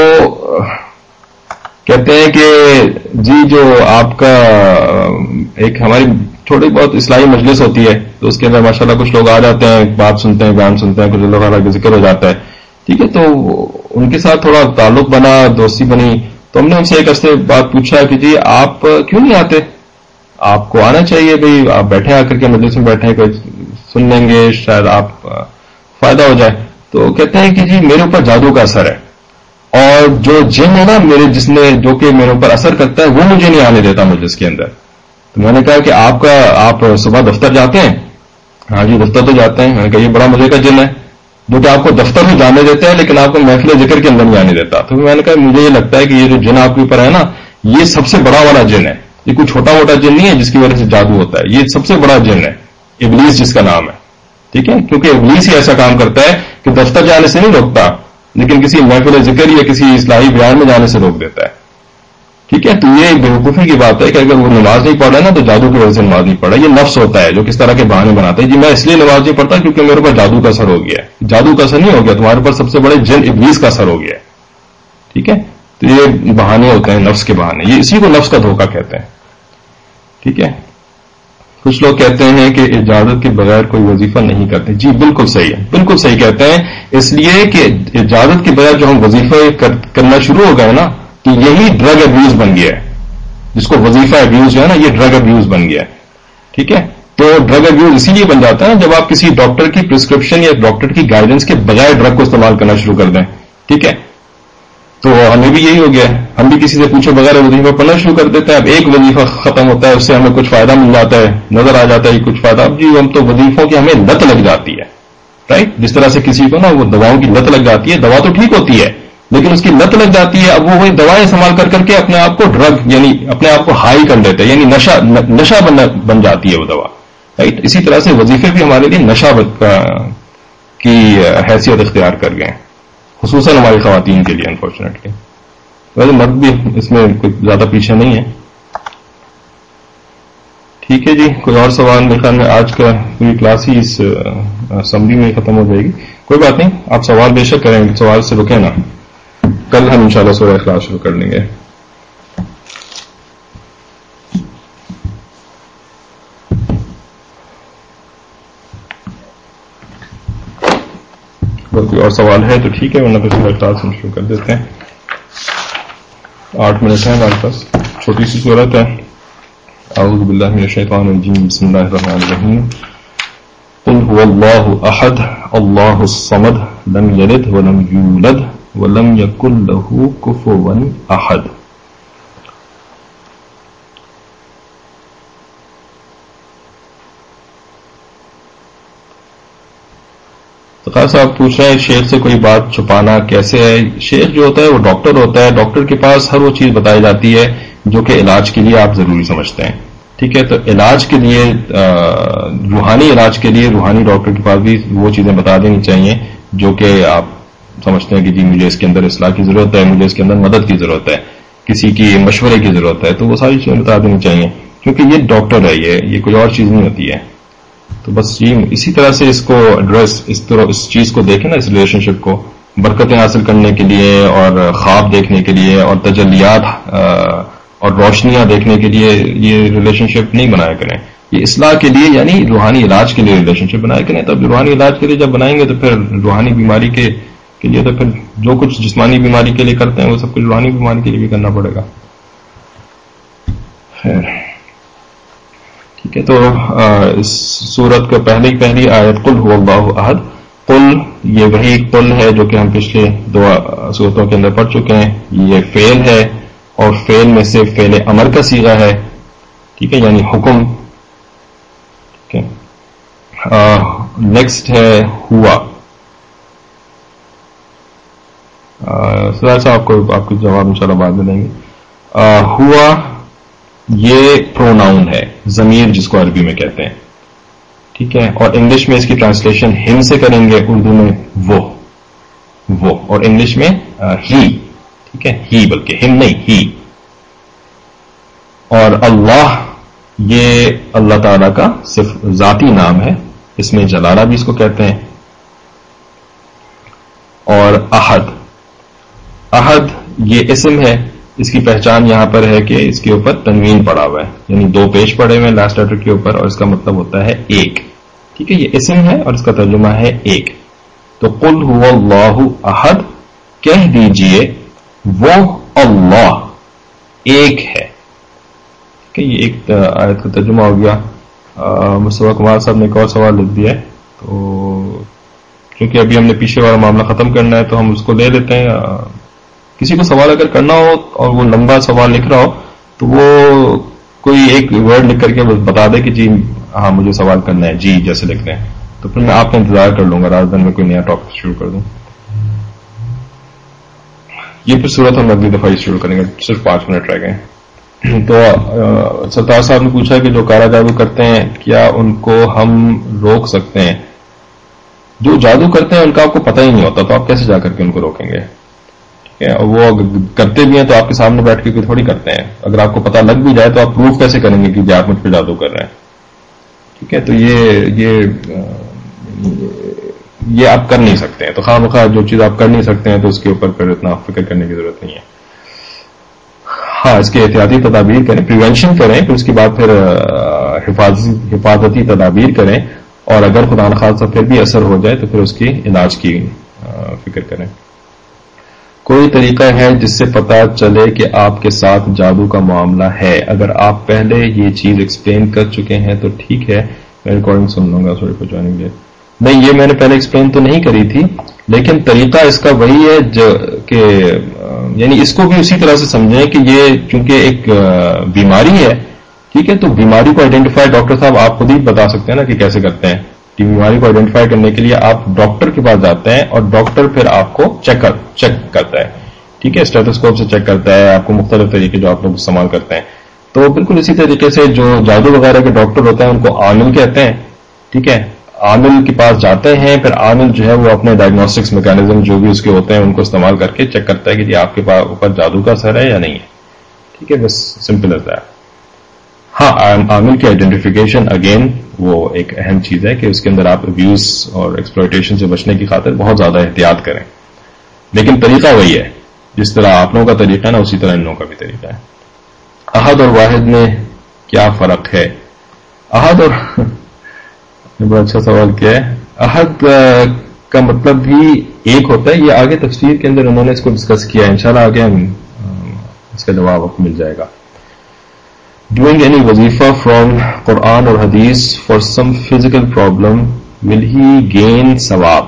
کہتے ہیں کہ جی جو آپ کا ایک ہماری چھوٹی بہت اصلاحی مجلس ہوتی ہے, تو اس کے اندر ماشاءاللہ کچھ لوگ آ جاتے ہیں, بات سنتے ہیں, بیان سنتے ہیں, کچھ اللہ تعالیٰ کا ذکر ہو جاتا ہے. ٹھیک ہے, تو ان کے ساتھ تھوڑا تعلق بنا, دوستی بنی, تو ہم نے ان سے ایک عرصے بات پوچھا کہ جی آپ کیوں نہیں آتے, آپ کو آنا چاہیے بھائی, آپ بیٹھے آ کر کے مجلس میں بیٹھے کوئی سن لیں گے, شاید آپ فائدہ ہو جائے. تو کہتے ہیں کہ جی میرے اوپر جادو کا اثر ہے, اور جو جن ہے نا میرے جس نے جو کہ میرے اوپر اثر کرتا ہے وہ مجھے نہیں آنے دیتا مجلس کے اندر. تو میں نے کہا کہ آپ کا آپ صبح دفتر جاتے ہیں؟ ہاں جی دفتر تو جاتے ہیں. میں نے کہا یہ بڑا مزے کا جن ہے جو کہ آپ کو دفتر میں جانے دیتا ہے لیکن آپ کو محفل ذکر کے اندر نہیں آنے دیتا. تو میں نے کہا مجھے یہ لگتا ہے کہ یہ جو جن آپ کے اوپر ہے نا, یہ سب سے بڑا والا جن ہے. یہ کوئی چھوٹا موٹا جن نہیں ہے جس کی وجہ سے جادو ہوتا ہے, یہ سب سے بڑا جن ہے, ابلیس جس کا نام ہے. ٹھیک ہے, کیونکہ ابلیس ہی ایسا کام کرتا ہے کہ دفتر جانے سے نہیں روکتا, لیکن کسی محفل ذکر یا کسی اصلاحی بیان میں جانے سے روک دیتا ہے. ٹھیک ہے, تو یہ ایک بیوقوفی کی بات ہے کہ اگر وہ نماز نہیں پڑھ رہا ہے نا تو جادو کی وجہ سے نماز نہیں پڑھ رہا. یہ نفس ہوتا ہے جو کس طرح کے بہانے بناتا ہے, جی میں اس لیے نماز نہیں پڑھتا کیونکہ میرے اوپر جادو کا اثر ہو گیا ہے. جادو کا اثر نہیں ہو گیا, تمہارے اوپر سب سے بڑے جن ابلیس کا اثر ہو گیا ہے. ٹھیک ہے, تو یہ بہانے ہوتے ہیں, نفس کے بہانے, یہ اسی کو نفس کا دھوکہ کہتے ہیں. ٹھیک ہے, کچھ لوگ کہتے ہیں کہ اجازت کے بغیر کوئی وظیفہ نہیں کرتے. جی بالکل صحیح ہے, بالکل صحیح کہتے ہیں, اس لیے کہ اجازت کے بغیر جو ہم وظیفہ کرنا شروع ہو گئے نا, کہ یہی ڈرگ ابیوز بن گیا ہے. جس کو وظیفہ ابیوز جو ہے نا یہ ڈرگ ابیوز بن گیا ہے. ٹھیک ہے, تو ڈرگ ابیوز اسی لیے بن جاتا ہے جب آپ کسی ڈاکٹر کی پرسکرپشن یا ڈاکٹر کی گائیڈنس کے بغیر ڈرگ کو استعمال کرنا شروع کر دیں. ٹھیک ہے, تو ہمیں بھی یہی ہو گیا ہے, ہم بھی کسی سے پوچھے بغیر وظیفہ پڑھنا شروع کر دیتے ہیں. اب ایک وظیفہ ختم ہوتا ہے اس سے ہمیں کچھ فائدہ مل جاتا ہے, نظر آ جاتا ہے کچھ فائدہ. اب جی ہم تو وظیفوں کی ہمیں لت لگ جاتی ہے, رائٹ, جس طرح سے کسی کو نا وہ دواؤں کی لت لگ جاتی ہے. دوا تو ٹھیک ہوتی ہے لیکن اس کی لت لگ جاتی ہے. اب وہ وہی دوائیں استعمال کر کر کے اپنے آپ کو ڈرگ یعنی اپنے آپ کو ہائی کر دیتے ہیں, یعنی نشہ نشہ بن جاتی ہے وہ دوا, رائٹ. اسی طرح سے وظیفے بھی ہمارے لیے نشہ کی حیثیت اختیار کر گئے ہیں, خصوصاً ہماری خواتین کے لیے انفارچونیٹلی. ویسے مرد بھی اس میں کوئی زیادہ پیچھے نہیں ہے. ٹھیک ہے جی, کوئی اور سوال؟ میرے خیال میں آج کا پوری کلاس ہی اس سمری میں ختم ہو جائے گی. کوئی بات نہیں, آپ سوال بے شک کریں, سوال سے رکیں نا. کل ہم انشاءاللہ سورہ اخلاص شروع کر لیں گے. اگر کوئی اور سوال ہے تو ٹھیک ہے, ورنہ پھر سورہ اخلاص ہم شروع کر دیتے ہیں. آٹھ منٹ ہیں ہمارے پاس, چھوٹی سی صورت ہے. اعوذ باللہ من الشیطان الرجیم, بسم اللہ الرحمن الرحیم. قل هو الله احد الله الصمد لم يلد ولم يولد ولم يكن له كفوا احد. تو خیر صاحب پوچھ رہے ہیں شیخ سے کوئی بات چھپانا کیسے ہے؟ شیخ جو ہوتا ہے وہ ڈاکٹر ہوتا ہے, ڈاکٹر کے پاس ہر وہ چیز بتائی جاتی ہے جو کہ علاج کے لیے آپ ضروری سمجھتے ہیں. ٹھیک ہے, تو علاج کے لیے روحانی علاج کے لیے روحانی ڈاکٹر کے پاس بھی وہ چیزیں بتا دینی چاہیے جو کہ آپ سمجھتے ہیں کہ جی مجھے اس کے اندر اصلاح کی ضرورت ہے, مجھے اس کے اندر مدد کی ضرورت ہے, کسی کی مشورے کی ضرورت ہے, تو وہ ساری چیزیں بتا دینی چاہیے کیونکہ یہ ڈاکٹر ہے, یہ یہ کوئی اور چیز نہیں ہوتی ہے. تو بس یہ اسی طرح سے اس کو ایڈریس اس طرح اس چیز کو دیکھیں نا, اس ریلیشن شپ کو برکتیں حاصل کرنے کے لیے اور خواب دیکھنے کے لیے اور تجلیات اور روشنیاں دیکھنے کے لیے یہ ریلیشن شپ نہیں بنایا کریں. یہ اصلاح کے لیے یعنی روحانی علاج کے لیے ریلیشن شپ بنایا کریں. تب روحانی علاج کے لیے جب بنائیں گے تو پھر روحانی بیماری کے کے لیے تو پھر جو کچھ جسمانی بیماری کے لیے کرتے ہیں وہ سب کچھ روحانی بیماری کے لیے بھی کرنا پڑے گا. خیر ٹھیک ہے, تو اس سورت کا پہلی پہلی آیت قل هو اللہ احد. قل یہ وہی قل ہے جو کہ ہم پچھلے دو سورتوں کے اندر پڑھ چکے ہیں. یہ فعل ہے اور فعل میں سے فعل امر کا صیغہ ہے. ٹھیک ہے, یعنی حکم. ٹھیک ہے, نیکسٹ ہے ہوا. سر صاحب آپ کو آپ کو جواب انشاءاللہ بعد میں دیں گے. ہوا یہ پروناؤن ہے, ضمیر جس کو عربی میں کہتے ہیں. ٹھیک ہے, اور انگلش میں اس کی ٹرانسلیشن ہم سے کریں گے, اردو میں وہ وہ اور انگلش میں ہی. ٹھیک ہے, ہی بلکہ ہم نہیں, ہی. اور اللہ یہ اللہ تعالی کا صرف ذاتی نام ہے, اس میں جلالہ بھی اس کو کہتے ہیں. اور احد احد یہ اسم ہے, اس کی پہچان یہاں پر ہے کہ اس کے اوپر تنوین پڑا ہوا ہے, یعنی دو پیش پڑے ہوئے ہیں لاسٹ لیٹر کے اوپر, اور اس کا مطلب ہوتا ہے ایک. ٹھیک ہے, یہ اسم ہے اور اس کا ترجمہ ہے ایک. تو قل هو اللہ احد, کہہ دیجئے وہ اللہ ایک ہے. کہ یہ ایک آیت کا ترجمہ ہو گیا. مصطفیٰ کمار صاحب نے ایک اور سوال لکھ دیا ہے, تو کیونکہ ابھی ہم نے پیچھے والا معاملہ ختم کرنا ہے تو ہم اس کو لے لیتے ہیں. کسی کو سوال اگر کرنا ہو اور وہ لمبا سوال لکھ رہا ہو تو وہ کوئی ایک ورڈ لکھ کر کے بتا دے کہ جی ہاں مجھے سوال کرنا ہے, جی جیسے لکھ دیں, تو پھر میں آپ کا انتظار کر لوں گا رات دن میں کوئی نیا ٹاپک شروع کر دوں. یہ پھر صورت ہم اگلی دفعہ شروع کریں گے, صرف پانچ منٹ رہ گئے. تو ستار صاحب نے پوچھا کہ جو کالا جادو کرتے ہیں کیا ان کو ہم روک سکتے ہیں؟ جو جادو کرتے ہیں ان کا آپ کو پتہ ہی نہیں ہوتا, تو آپ کیسے جا کر کے ان کو روکیں گے؟ ٹھیک ہے, اور وہ کرتے بھی ہیں تو آپ کے سامنے بیٹھ کے کوئی تھوڑی کرتے ہیں. اگر آپ کو پتہ لگ بھی جائے تو آپ پروف کیسے کریں گے کہ آپ مجھ پہ جادو کر رہے ہیں؟ ٹھیک ہے, تو یہ یہ یہ آپ کر نہیں سکتے ہیں. تو خواہ مخواہ جو چیز آپ کر نہیں سکتے ہیں تو اس کے اوپر پھر اتنا فکر کرنے کی ضرورت نہیں ہے. ہاں, اس کے احتیاطی تدابیر کریں, پریونشن کریں, پھر اس کے بعد پھر حفاظتی تدابیر کریں, اور اگر خدا نخواستہ پھر بھی اثر ہو جائے تو پھر اس کی علاج کی فکر کریں. کوئی طریقہ ہے جس سے پتا چلے کہ آپ کے ساتھ جادو کا معاملہ ہے؟ اگر آپ پہلے یہ چیز ایکسپلین کر چکے ہیں تو ٹھیک ہے، میں ریکارڈنگ سن لوں گا. Sorry for joining late. نہیں، یہ میں نے پہلے ایکسپلین تو نہیں کری تھی، لیکن طریقہ اس کا وہی ہے جو کہ یعنی اس کو بھی اسی طرح سے سمجھیں کہ یہ چونکہ ایک بیماری ہے، ٹھیک ہے، تو بیماری کو آئیڈینٹیفائی ڈاکٹر صاحب آپ خود ہی بتا سکتے ہیں نا کہ کیسے کرتے ہیں. کہ بیماری کو آئیڈینٹیفائی کرنے کے لیے آپ ڈاکٹر کے پاس جاتے ہیں اور ڈاکٹر پھر آپ کو چیک کر چیک کرتا ہے، ٹھیک ہے، اسٹیتھوسکوپ سے چیک کرتا ہے آپ کو، مختلف طریقے جو آپ لوگ استعمال کرتے ہیں. تو بالکل اسی طریقے سے جو جادو وغیرہ کے ڈاکٹر ہوتے ہیں ان کو عامل کہتے ہیں، ٹھیک ہے. عامل کے پاس جاتے ہیں، پھر عامل جو ہے وہ اپنے ڈائگنوسٹکس میکینزم جو بھی اس کے ہوتے ہیں ان کو استعمال کر کے چیک کرتا ہے کہ جی آپ کے پاس اوپر جادو کا اثر ہے یا نہیں ہے، ٹھیک ہے. بس سمپل ایز دیٹ. ہاں، عامل کی آئیڈینٹیفیکیشن اگین وہ ایک اہم چیز ہے کہ اس کے اندر آپ ابیوز اور ایکسپلوئٹیشن سے بچنے کی خاطر بہت زیادہ احتیاط کریں، لیکن طریقہ وہی ہے. جس طرح آپ لوگوں کا طریقہ ہے نا، اسی طرح ان لوگوں کا بھی طریقہ ہے. احد اور واحد میں کیا فرق ہے؟ احد اور بڑا اچھا سوال کیا ہے. احد کا مطلب بھی ایک ہوتا ہے، یہ آگے تفسیر کے اندر انہوں نے اس کو ڈسکس کیا ہے، انشاءاللہ آگے ہم اس کا جواب آپ کو مل جائے گا. Doing any wazifa from Quran or Hadith for some physical problem, will he gain ثواب؟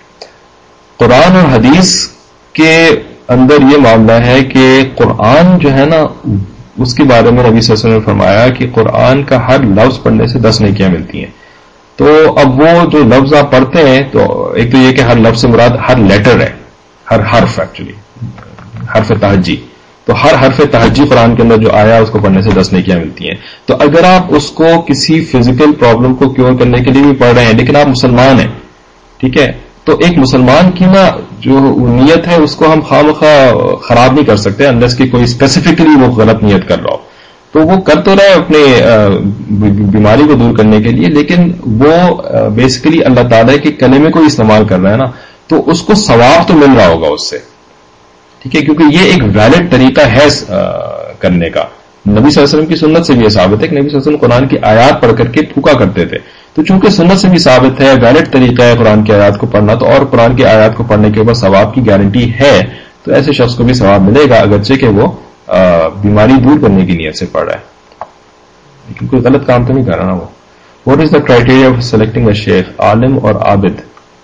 قرآن اور حدیث کے اندر یہ معاملہ ہے کہ قرآن جو ہے نا اس کے بارے میں نبی صلی اللہ علیہ وسلم نے فرمایا کہ قرآن کا ہر لفظ پڑھنے سے دس نیکیاں ملتی ہیں. تو اب وہ جو لفظ آپ پڑھتے ہیں، تو ایک تو یہ کہ ہر لفظ سے مراد ہر لیٹر ہے، ہر حرف ایکچولی حرف تہجی، تو ہر حرف تہجی قرآن کے اندر جو آیا اس کو پڑھنے سے دس نیکیاں ملتی ہیں. تو اگر آپ اس کو کسی فزیکل پرابلم کو کیور کرنے کے لیے بھی پڑھ رہے ہیں لیکن آپ مسلمان ہیں، ٹھیک ہے، تو ایک مسلمان کی نا جو نیت ہے اس کو ہم خواہ خراب نہیں کر سکتے انلیس کہ کوئی اسپیسیفکلی وہ غلط نیت کر رہا ہو. تو وہ کر تو رہے اپنے بیماری کو دور کرنے کے لیے، لیکن وہ بیسیکلی اللہ تعالیٰ کے کلمے کو استعمال کر رہا ہے نا، تو اس کو ثواب تو مل رہا ہوگا اس سے، ٹھیک ہے، کیونکہ یہ ایک ویلڈ طریقہ ہے کرنے کا. نبی صلی اللہ علیہ وسلم کی سنت سے بھی یہ ثابت ہے کہ نبی صلی اللہ علیہ وسلم قرآن کی آیات پڑھ کر کے پھونکا کرتے تھے. تو چونکہ سنت سے بھی ثابت ہے، ویلڈ طریقہ ہے قرآن کی آیات کو پڑھنا، تو اور قرآن کی آیات کو پڑھنے کے اوپر ثواب کی گارنٹی ہے، تو ایسے شخص کو بھی ثواب ملے گا اگرچہ کہ وہ بیماری دور کرنے کی نیت سے پڑھ رہا ہے، لیکن کوئی غلط کام تو نہیں کر رہا نا وہ. What is the criteria of selecting a شیخ، عالم اور عابد؟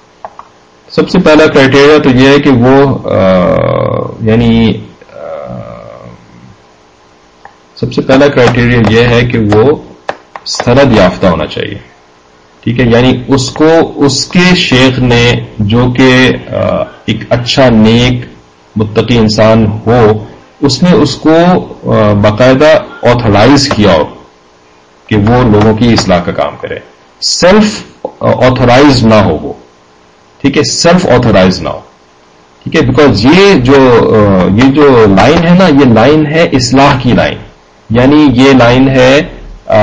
سب سے پہلا کرائٹیریا تو یہ ہے کہ وہ آ, یعنی آ, سب سے پہلا کرائٹیریا یہ ہے کہ وہ سند یافتہ ہونا چاہیے، ٹھیک ہے، یعنی اس کو اس کے شیخ نے جو کہ آ, ایک اچھا نیک متقی انسان ہو، اس نے اس کو آ, باقاعدہ آتھورائز کیا ہو کہ وہ لوگوں کی اصلاح کا کام کرے. سیلف آتھورائز نہ ہو وہ، ٹھیک ہے، سیلف آتھورائز نہ ہو، ٹھیک ہے، بیکاز یہ جو یہ جو لائن ہے نا، یہ لائن ہے اصلاح کی لائن، یعنی یہ لائن ہے آ,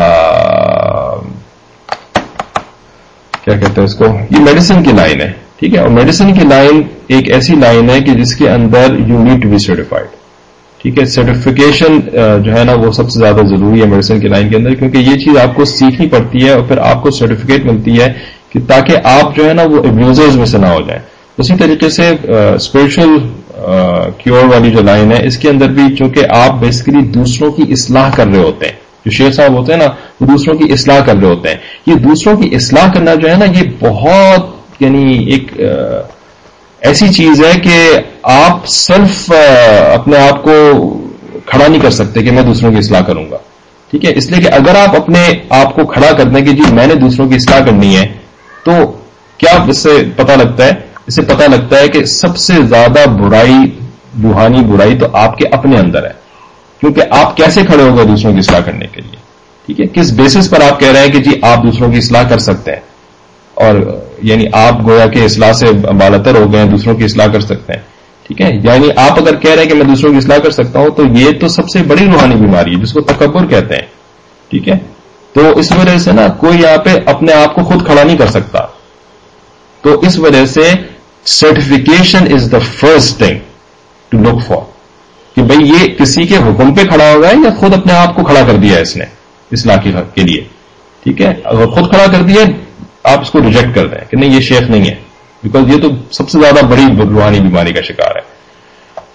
کیا کہتے ہیں اس کو، یہ میڈیسن کی لائن ہے، ٹھیک ہے. اور میڈیسن کی لائن ایک ایسی لائن ہے کہ جس کے اندر you need to be certified, ٹھیک ہے. سرٹیفکیشن جو ہے نا وہ سب سے زیادہ ضروری ہے میڈیسن کی لائن کے اندر، کیونکہ یہ چیز آپ کو سیکھنی پڑتی ہے اور پھر آپ کو سرٹیفکیٹ ملتی ہے کہ تاکہ آپ جو ہے نا وہ ابیوزرز میں سے نہ ہو جائیں. اسی طریقے سے اسپرچل کیور والی جو لائن ہے، اس کے اندر بھی چونکہ آپ بیسیکلی دوسروں کی اصلاح کر رہے ہوتے ہیں، جو شیخ صاحب ہوتے ہیں نا وہ دوسروں کی اصلاح کر رہے ہوتے ہیں. یہ دوسروں کی اصلاح کرنا جو ہے نا یہ بہت یعنی ایک ایسی چیز ہے کہ آپ صرف اپنے آپ کو کھڑا نہیں کر سکتے کہ میں دوسروں کی اصلاح کروں گا، ٹھیک ہے. اس لیے کہ اگر آپ اپنے آپ کو کھڑا کر دیں کہ جی میں نے دوسروں کی اصلاح کرنی ہے، تو کیا اس سے پتہ لگتا ہے؟ اس سے پتہ لگتا ہے کہ سب سے زیادہ برائی، روحانی برائی تو آپ کے اپنے اندر ہے، کیونکہ آپ کیسے کھڑے ہو گئے دوسروں کی اصلاح کرنے کے لیے، ٹھیک ہے. کس بیسس پر آپ کہہ رہے ہیں کہ جی آپ دوسروں کی اصلاح کر سکتے ہیں، اور یعنی آپ گویا کہ اصلاح سے بالاتر ہو گئے ہیں، دوسروں کی اصلاح کر سکتے ہیں، ٹھیک ہے. یعنی آپ اگر کہہ رہے ہیں کہ میں دوسروں کی اصلاح کر سکتا ہوں، تو یہ تو سب سے بڑی روحانی بیماری ہے جس کو تکبر کہتے ہیں، ٹھیک ہے. تو اس وجہ سے نا کوئی یہاں پہ اپنے آپ کو خود کھڑا نہیں کر سکتا. تو اس وجہ سے certification is the first thing to look for, کہ بھئی یہ کسی کے حکم پہ کھڑا ہوگا یا خود اپنے آپ کو کھڑا کر دیا ہے اس نے اصلاح کے لیے، ٹھیک ہے. اگر خود کھڑا کر دیا آپ اس کو ریجیکٹ کر دیں کہ نہیں یہ شیخ نہیں ہے، بیکاز یہ تو سب سے زیادہ بڑی روحانی بیماری کا شکار ہے.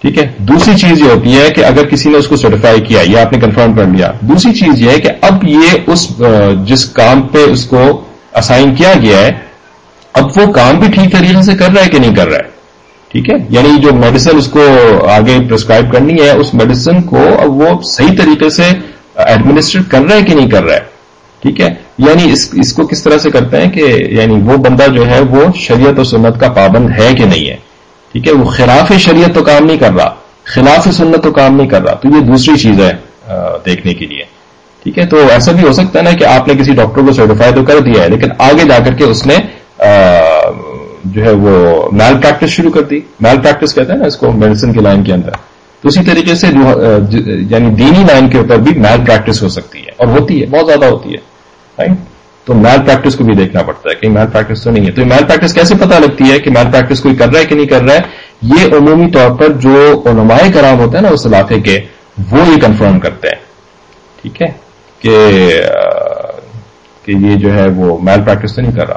ٹھیک ہے. دوسری چیز یہ ہوتی ہے کہ اگر کسی نے اس کو سرٹیفائی کیا یا آپ نے کنفرم کر لیا, دوسری چیز یہ ہے کہ اب یہ اس جس کام پہ اس کو اسائن کیا گیا ہے اب وہ کام بھی ٹھیک طریقے سے کر رہا ہے کہ نہیں کر رہا ہے. ٹھیک ہے, یعنی جو میڈیسن اس کو آگے پرسکرائب کرنی ہے اس میڈیسن کو اب وہ صحیح طریقے سے ایڈمنسٹر کر رہا ہے کہ نہیں کر رہا ہے. ٹھیک ہے, یعنی اس اس کو کس طرح سے کرتے ہیں کہ یعنی وہ بندہ جو ہے وہ شریعت و سنت کا پابند ہے کہ نہیں ہے. ٹھیک ہے, وہ خلاف شریعت تو کام نہیں کر رہا, خلاف سنت تو کام نہیں کر رہا. تو یہ دوسری چیز ہے دیکھنے کے لیے. ٹھیک ہے, تو ایسا بھی ہو سکتا ہے نا کہ آپ نے کسی ڈاکٹر کو سرٹیفائی تو کر دیا ہے لیکن آگے جا کر کے اس نے جو ہے وہ میل پریکٹس شروع کر دی. میل پریکٹس کہتے ہیں نا اس کو میڈیسن کی لائن کے اندر. تو اسی طریقے سے یعنی دینی لائن کے اوپر بھی میل پریکٹس ہو سکتی ہے اور ہوتی ہے, بہت زیادہ ہوتی ہے. رائٹ, تو میل پریکٹس کو بھی دیکھنا پڑتا ہے کہ میل پریکٹس تو نہیں ہے. تو میل پریکٹس کیسے پتہ لگتی ہے کہ میل پریکٹس کوئی کر رہا ہے کہ نہیں کر رہا ہے؟ یہ عمومی طور پر جو علماء کرام ہوتے ہیں نا اس علاقے کے وہ یہ کنفرم کرتے ہیں. ٹھیک ہے, کہ کہ یہ جو ہے وہ میل پریکٹس تو نہیں کر رہا,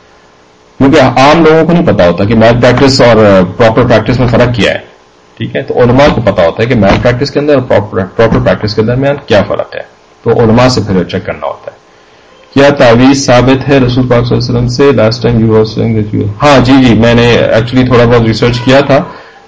کیونکہ عام لوگوں کو نہیں پتا ہوتا کہ میل پریکٹس اور پراپر پریکٹس میں فرق کیا ہے. ٹھیک ہے, تو علماء کو پتا ہوتا ہے کہ میل پریکٹس کے اندر اور پراپر پریکٹس کے درمیان کیا فرق ہے. تو علماء سے پھر چیک کرنا ہوتا ہے. کیا تعویذ ثابت ہے رسول پاک صلی اللہ علیہ وسلم سے؟ Last time you were seeing that you. ہاں جی جی میں نے ایکچولی تھوڑا بہت ریسرچ کیا تھا.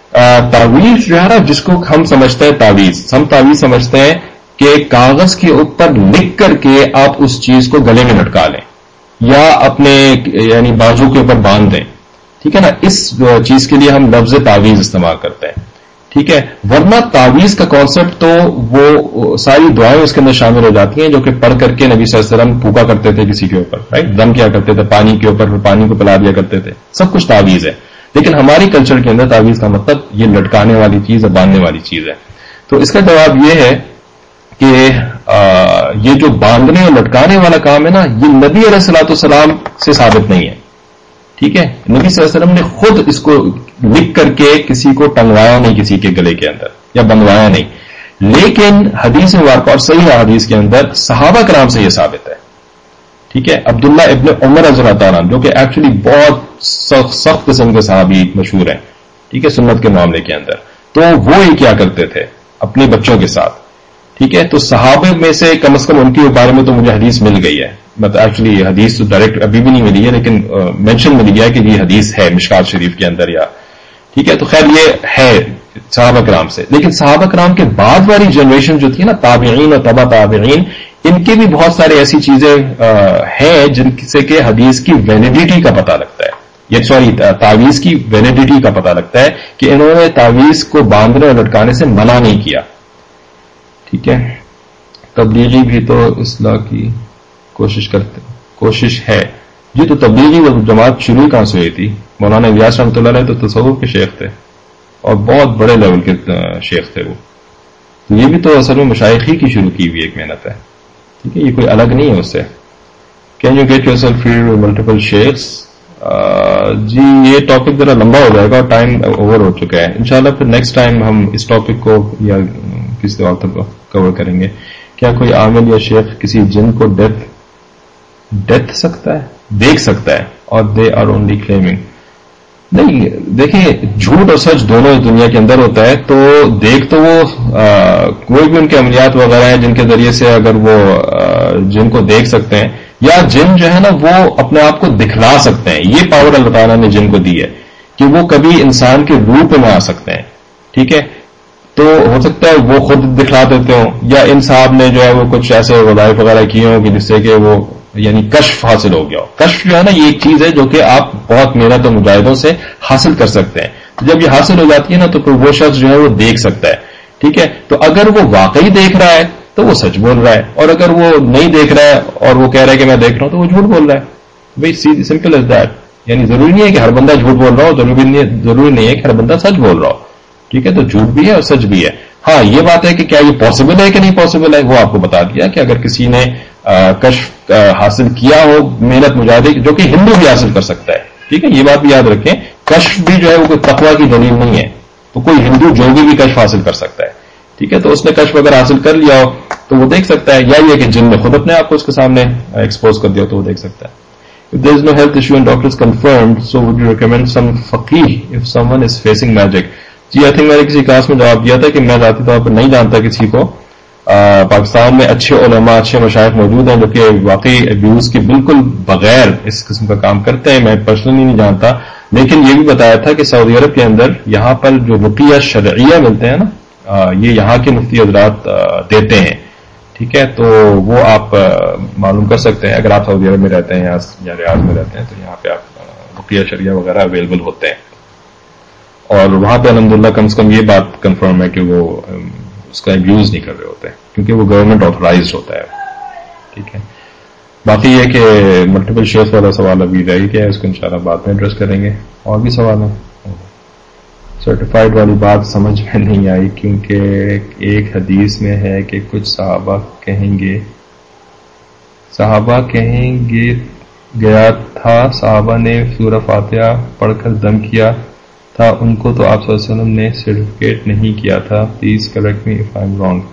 تعویذ جو ہے نا جس کو ہم سمجھتے ہیں تعویذ, ہم تعویذ سمجھتے ہیں کہ کاغذ کے اوپر لکھ کر کے آپ اس چیز کو گلے میں لٹکا لیں یا اپنے یعنی بازو کے اوپر باندھ دیں. ٹھیک ہے نا, اس چیز کے لیے ہم لفظ تعویذ استعمال کرتے ہیں. ٹھیک ہے, ورنہ تعویذ کا کانسیپٹ تو وہ ساری دعائیں اس کے اندر شامل ہو جاتی ہیں جو کہ پڑھ کر کے نبی صلی اللہ علیہ وسلم پھونکا کرتے تھے کسی کے اوپر. رائٹ, دم کیا کرتے تھے پانی کے اوپر, پھر پانی کو پلا دیا کرتے تھے. سب کچھ تعویذ ہے, لیکن ہماری کلچر کے اندر تعویذ کا مطلب یہ لٹکانے والی چیز ہے, باندھنے والی چیز ہے. تو اس کا جواب یہ ہے کہ یہ جو باندھنے اور لٹکانے والا کام ہے نا یہ نبی علیہ الصلوۃ والسلام سے ثابت نہیں ہے. ٹھیک ہے, نبی صلی اللہ علیہ وسلم نے خود اس کو لکھ کر کے کسی کو ٹنگوایا نہیں کسی کے گلے کے اندر یا بندوایا نہیں, لیکن حدیث مبارکہ اور صحیح حدیث کے اندر صحابہ کرام سے یہ ثابت ہے. ٹھیک ہے, عبداللہ ابن عمر رضی اللہ تعالیٰ جو کہ ایکچولی بہت سخت قسم کے صحابی مشہور ہیں. ٹھیک ہے, سنت کے معاملے کے اندر, تو وہ یہ کیا کرتے تھے اپنے بچوں کے ساتھ. ٹھیک ہے, تو صحابہ میں سے کم از کم ان کے بارے میں تو مجھے حدیث مل گئی ہے. مطلب ایکچولی حدیث تو ڈائریکٹ ابھی بھی نہیں ملی ہے لیکن مینشن مل گیا کہ یہ حدیث ہے مشکات شریف کے اندر یا. ٹھیک ہے, تو خیر یہ ہے صحابہ کرام سے. لیکن صحابہ کرام کے بعد والی جنریشن جو تھی نا, تابعین اور تبع تابعین, ان کے بھی بہت سارے ایسی چیزیں ہیں جن سے کہ حدیث کی ویلیڈیٹی کا پتہ لگتا ہے, یا سوری تعویذ کی ویلیڈیٹی کا پتہ لگتا ہے کہ انہوں نے تعویذ کو باندھنے اور لٹکانے سے منع نہیں کیا. ٹھیک ہے, تبلیغی بھی تو اصلاح کی کوشش کرتے کوشش ہے. جی, تو تبلیغی جماعت شروع کہاں سے ہوئی تھی؟ مولانا الیاس رحمۃ اللہ علیہ تو تصوف کے شیخ تھے اور بہت بڑے لیول کے شیخ تھے وہ. تو یہ بھی تو اصل میں مشائخی کی شروع کی ہوئی ایک محنت ہے. ٹھیک ہے, یہ کوئی الگ نہیں ہے اس سے. Can you get yourself free multiple shares? جی یہ ٹاپک ذرا لمبا ہو جائے گا اور ٹائم اوور ہو چکا ہے. انشاءاللہ پھر نیکسٹ ٹائم ہم اس ٹاپک کو یا کسی اور طرح کور کریں گے. کیا کوئی عامل یا شیخ کسی جن کو ڈیتھ ڈیتھ سکتا ہے دیکھ سکتا ہے اور دے آر اونلی کلیمنگ؟ نہیں, دیکھیں جھوٹ اور سچ دونوں اس دنیا کے اندر ہوتا ہے. تو دیکھ تو وہ آ, کوئی بھی ان کے عملیات وغیرہ ہیں جن کے ذریعے سے اگر وہ آ, جن کو دیکھ سکتے ہیں, یا جن جو ہے نا وہ اپنے آپ کو دکھلا سکتے ہیں. یہ پاور اللہ تعالیٰ نے جن کو دی ہے کہ وہ کبھی انسان کے روپ میں آ سکتے ہیں. ٹھیک ہے, تو ہو سکتا ہے وہ خود دکھلا دیتے ہوں, یا ان صاحب نے جو ہے وہ کچھ ایسے وظائف وغیرہ کیے ہوں کہ جس سے کہ وہ یعنی کشف حاصل ہو گیا ہو. کشف جو ہے نا یہ ایک چیز ہے جو کہ آپ بہت محنت اور مجاہدوں سے حاصل کر سکتے ہیں. تو جب یہ حاصل ہو جاتی ہے نا تو پھر وہ شخص جو ہے وہ دیکھ سکتا ہے. ٹھیک ہے, تو اگر وہ واقعی دیکھ رہا ہے تو وہ سچ بول رہا ہے, اور اگر وہ نہیں دیکھ رہا ہے اور وہ کہہ رہا ہے کہ میں دیکھ رہا ہوں تو وہ جھوٹ بول رہا ہے. بھائی سمپل از دیٹ. یعنی ضروری نہیں ہے کہ ہر بندہ جھوٹ بول رہا ہو, ضروری نہیں ہے کہ ہر بندہ سچ بول رہا ہو. ٹھیک ہے, تو جھوٹ بھی ہے اور سچ بھی ہے. ہاں یہ بات ہے کہ کیا یہ پاسبل ہے کہ نہیں پاسبل ہے, وہ آپ کو بتا دیا کہ اگر کسی نے کشف حاصل کیا ہو, محنت مجاہدے, جو کہ ہندو بھی حاصل کر سکتا ہے. ٹھیک ہے, یہ بات بھی یاد رکھیں, کشف بھی جو ہے وہ کوئی تقویٰ کی دلیل نہیں ہے. تو کوئی ہندو جوگی بھی کشف حاصل کر سکتا ہے. ٹھیک ہے, تو اس نے کشف اگر حاصل کر لیا ہو تو وہ دیکھ سکتا ہے, یا یہ کہ جن نے خود اپنے آپ کو اس کے سامنے ایکسپوز کر دیا تو وہ دیکھ سکتا ہے. If there is no health issue and doctors confirmed, so would you recommend some faqih if someone is facing magic? جی آئی تھنک میں نے کسی کلاس میں جواب دیا تھا کہ میں ذاتی طور پر نہیں جانتا کسی کو. آ, پاکستان میں اچھے علماء اچھے مشائخ موجود ہیں جو کہ واقعی ابیوز کے بالکل بغیر اس قسم کا کام کرتے ہیں. میں پرسنلی نہیں جانتا، لیکن یہ بھی بتایا تھا کہ سعودی عرب کے اندر یہاں پر جو رقیہ شرعیہ ملتے ہیں نا، آ, یہ یہاں کے مفتی حضرات دیتے ہیں. ٹھیک ہے، تو وہ آپ معلوم کر سکتے ہیں اگر آپ سعودی عرب میں رہتے ہیں یا ریاض میں رہتے ہیں تو یہاں پہ آپ رقیہ شرعیہ وغیرہ اویلیبل ہوتے ہیں. اور وہاں پہ الحمدللہ کم از کم یہ بات کنفرم ہے کہ وہ اس کا ابیوز نہیں کر رہے ہوتے کیونکہ وہ گورنمنٹ آتھورائزڈ ہوتا ہے. ٹھیک ہے، باقی یہ کہ ملٹیپل شیئرس والا سوال ابھی رہ گیا ہے، اس کو انشاءاللہ بعد میں ایڈریس کریں گے. اور بھی سوال ہیں؟ سرٹیفائڈ والی بات سمجھ میں نہیں آئی کیونکہ ایک حدیث میں ہے کہ کچھ صحابہ کہیں گے صحابہ کہیں گے گیا تھا صحابہ نے سورہ فاتحہ پڑھ کر دم کیا تھا، ان کو تو آپ صلی اللہ علیہ وسلم نے سرٹیفکیٹ نہیں کیا تھا. Please correct me if I am wrong.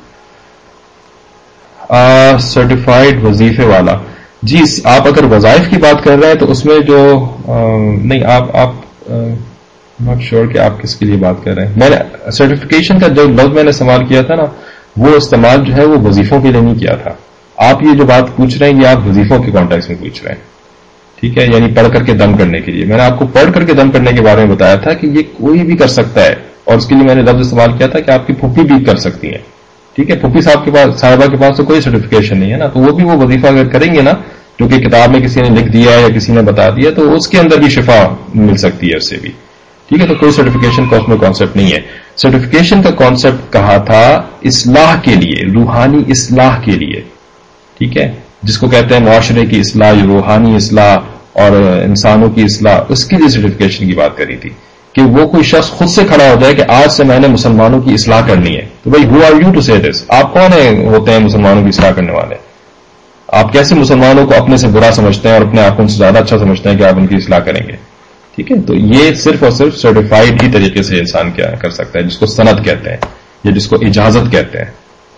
Certified وظیفے والا، جی آپ اگر وظائف کی بات کر رہے ہیں تو اس میں جو آ, نہیں آپ آپ ناٹ شیور کہ آپ کس کے لیے بات کر رہے ہیں. میں نے سرٹیفکیشن کا جو لفظ میں نے استعمال کیا تھا نا، وہ استعمال جو ہے وہ وظیفوں کے لیے نہیں کیا تھا. آپ یہ جو بات پوچھ رہے ہیں یہ آپ وظیفوں کے کانٹیکس میں پوچھ رہے ہیں. ٹھیک ہے، یعنی پڑھ کر کے دم کرنے کے لیے. میں نے آپ کو پڑھ کر کے دم کرنے کے بارے میں بتایا تھا کہ یہ کوئی بھی کر سکتا ہے، اور اس کے لیے میں نے لفظ استعمال کیا تھا کہ آپ کی پھوپھی بھی کر سکتی ہیں. ٹھیک ہے، پھوپھی صاحب کے پاس صاحبہ کے پاس تو کوئی سرٹیفکیشن نہیں ہے نا، تو وہ بھی وہ وظیفہ اگر کریں گے نا جو کہ کتاب میں کسی نے لکھ دیا ہے یا کسی نے بتا دیا تو اس کے اندر بھی شفا مل سکتی ہے اس سے بھی. ٹھیک ہے، تو کوئی سرٹیفکیشن کا اس میں کانسیپٹ نہیں ہے. سرٹیفکیشن کا کانسیپٹ کہا تھا اصلاح کے لیے، روحانی اصلاح کے لیے. ٹھیک ہے، جس کو کہتے ہیں معاشرے کی اصلاح، روحانی اصلاح اور انسانوں کی اصلاح، اس کی لیے سرٹیفکیشن کی بات کری تھی کہ وہ کوئی شخص خود سے کھڑا ہو جائے کہ آج سے میں نے مسلمانوں کی اصلاح کرنی ہے. تو بھائی ہو آر یو ٹو سے دس؟ آپ کون ہیں ہوتے ہیں مسلمانوں کی اصلاح کرنے والے؟ آپ کیسے مسلمانوں کو اپنے سے برا سمجھتے ہیں اور اپنے آپ کو ان سے زیادہ اچھا سمجھتے ہیں کہ آپ ان کی اصلاح کریں گے؟ ٹھیک ہے، تو یہ صرف اور صرف سرٹیفائڈ ہی طریقے سے انسان کیا کر سکتا ہے، جس کو سند کہتے ہیں یا جس کو اجازت کہتے ہیں.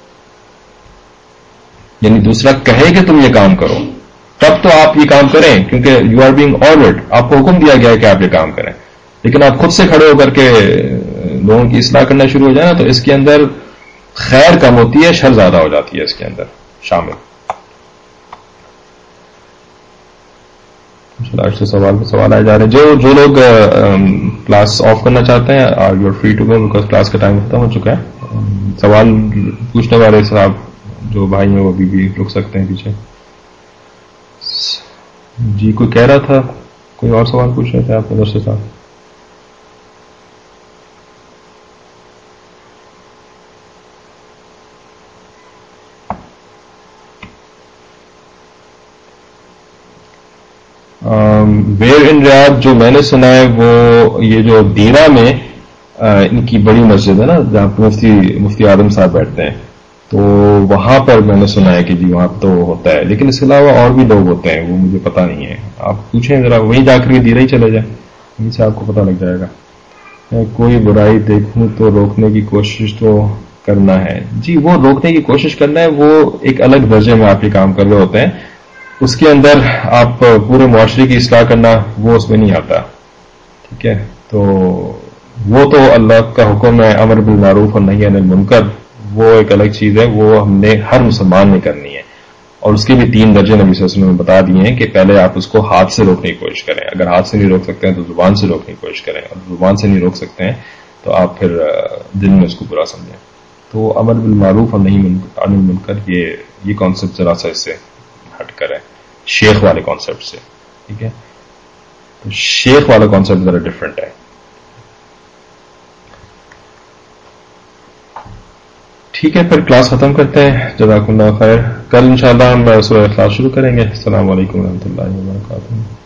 یعنی دوسرا کہے کہ تم یہ کام کرو تب تو آپ یہ کام کریں، کیونکہ یو آر بینگ آرڈرڈ، آپ کو حکم دیا گیا ہے کہ آپ یہ کام کریں. لیکن آپ خود سے کھڑے ہو کر کے لوگوں کی اصلاح کرنا شروع ہو جائے نا تو اس کے اندر خیر کم ہوتی ہے، شر زیادہ ہو جاتی ہے اس کے اندر شامل. آج سے سوال پہ سوال آئے جا رہے ہیں. جو جو لوگ کلاس آف کرنا چاہتے ہیں you are free to go because class کا ٹائم ختم ہو چکا ہے. سوال پوچھنے والے صاحب جو بھائی ہیں وہ ابھی بھی رک سکتے ہیں پیچھے. جی کوئی کہہ رہا تھا، کوئی اور سوال پوچھ رہے تھے آپ ادھر سے صاحب؟ ویر ان ریاض جو میں نے سنا ہے وہ یہ جو دیرہ میں ان کی بڑی مسجد ہے نا جہاں پہ مفتی مفتی اعظم صاحب بیٹھتے ہیں، تو وہاں پر میں نے سنا ہے کہ جی وہاں تو ہوتا ہے. لیکن اس کے علاوہ اور بھی لوگ ہوتے ہیں وہ مجھے پتا نہیں ہے. آپ پوچھیں ذرا، وہیں جا کر دیرہ ہی چلے جائیں، وہیں سے آپ کو پتا لگ جائے گا. کوئی برائی دیکھوں تو روکنے کی کوشش تو کرنا ہے. جی وہ روکنے کی کوشش کرنا ہے، وہ ایک الگ درجے میں آپ یہ کام کر رہے ہوتے ہیں. اس کے اندر آپ پورے معاشرے کی اصلاح کرنا وہ اس میں نہیں آتا. ٹھیک ہے، تو وہ تو اللہ کا حکم ہے امر بالمعروف اور نہی عن المنکر، وہ ایک الگ چیز ہے، وہ ہم نے ہر مسلمان نے کرنی ہے. اور اس کے بھی تین درجے نبی صلی اللہ علیہ وسلم نے بتا دیے ہیں کہ پہلے آپ اس کو ہاتھ سے روکنے کی کوشش کریں. اگر ہاتھ سے نہیں روک سکتے ہیں تو زبان سے روکنے کی کوشش کریں، اور زبان سے نہیں روک سکتے ہیں تو آپ پھر دل میں اس کو برا سمجھیں. تو امر بالمعروف اور نہی عن المنکر یہ یہ کانسیپٹ ذرا سا اس سے ہٹ کر ہے شیخ والے کانسیپٹ سے. ٹھیک ہے، تو شیخ والا کانسیپٹ ذرا ڈفرینٹ ہے. ٹھیک ہے، پھر کلاس ختم کرتے ہیں. جزاکم اللہ خیر. کل انشاءاللہ ہم سورہ اخلاص شروع کریں گے. السلام علیکم ورحمۃ اللہ وبرکاتہ.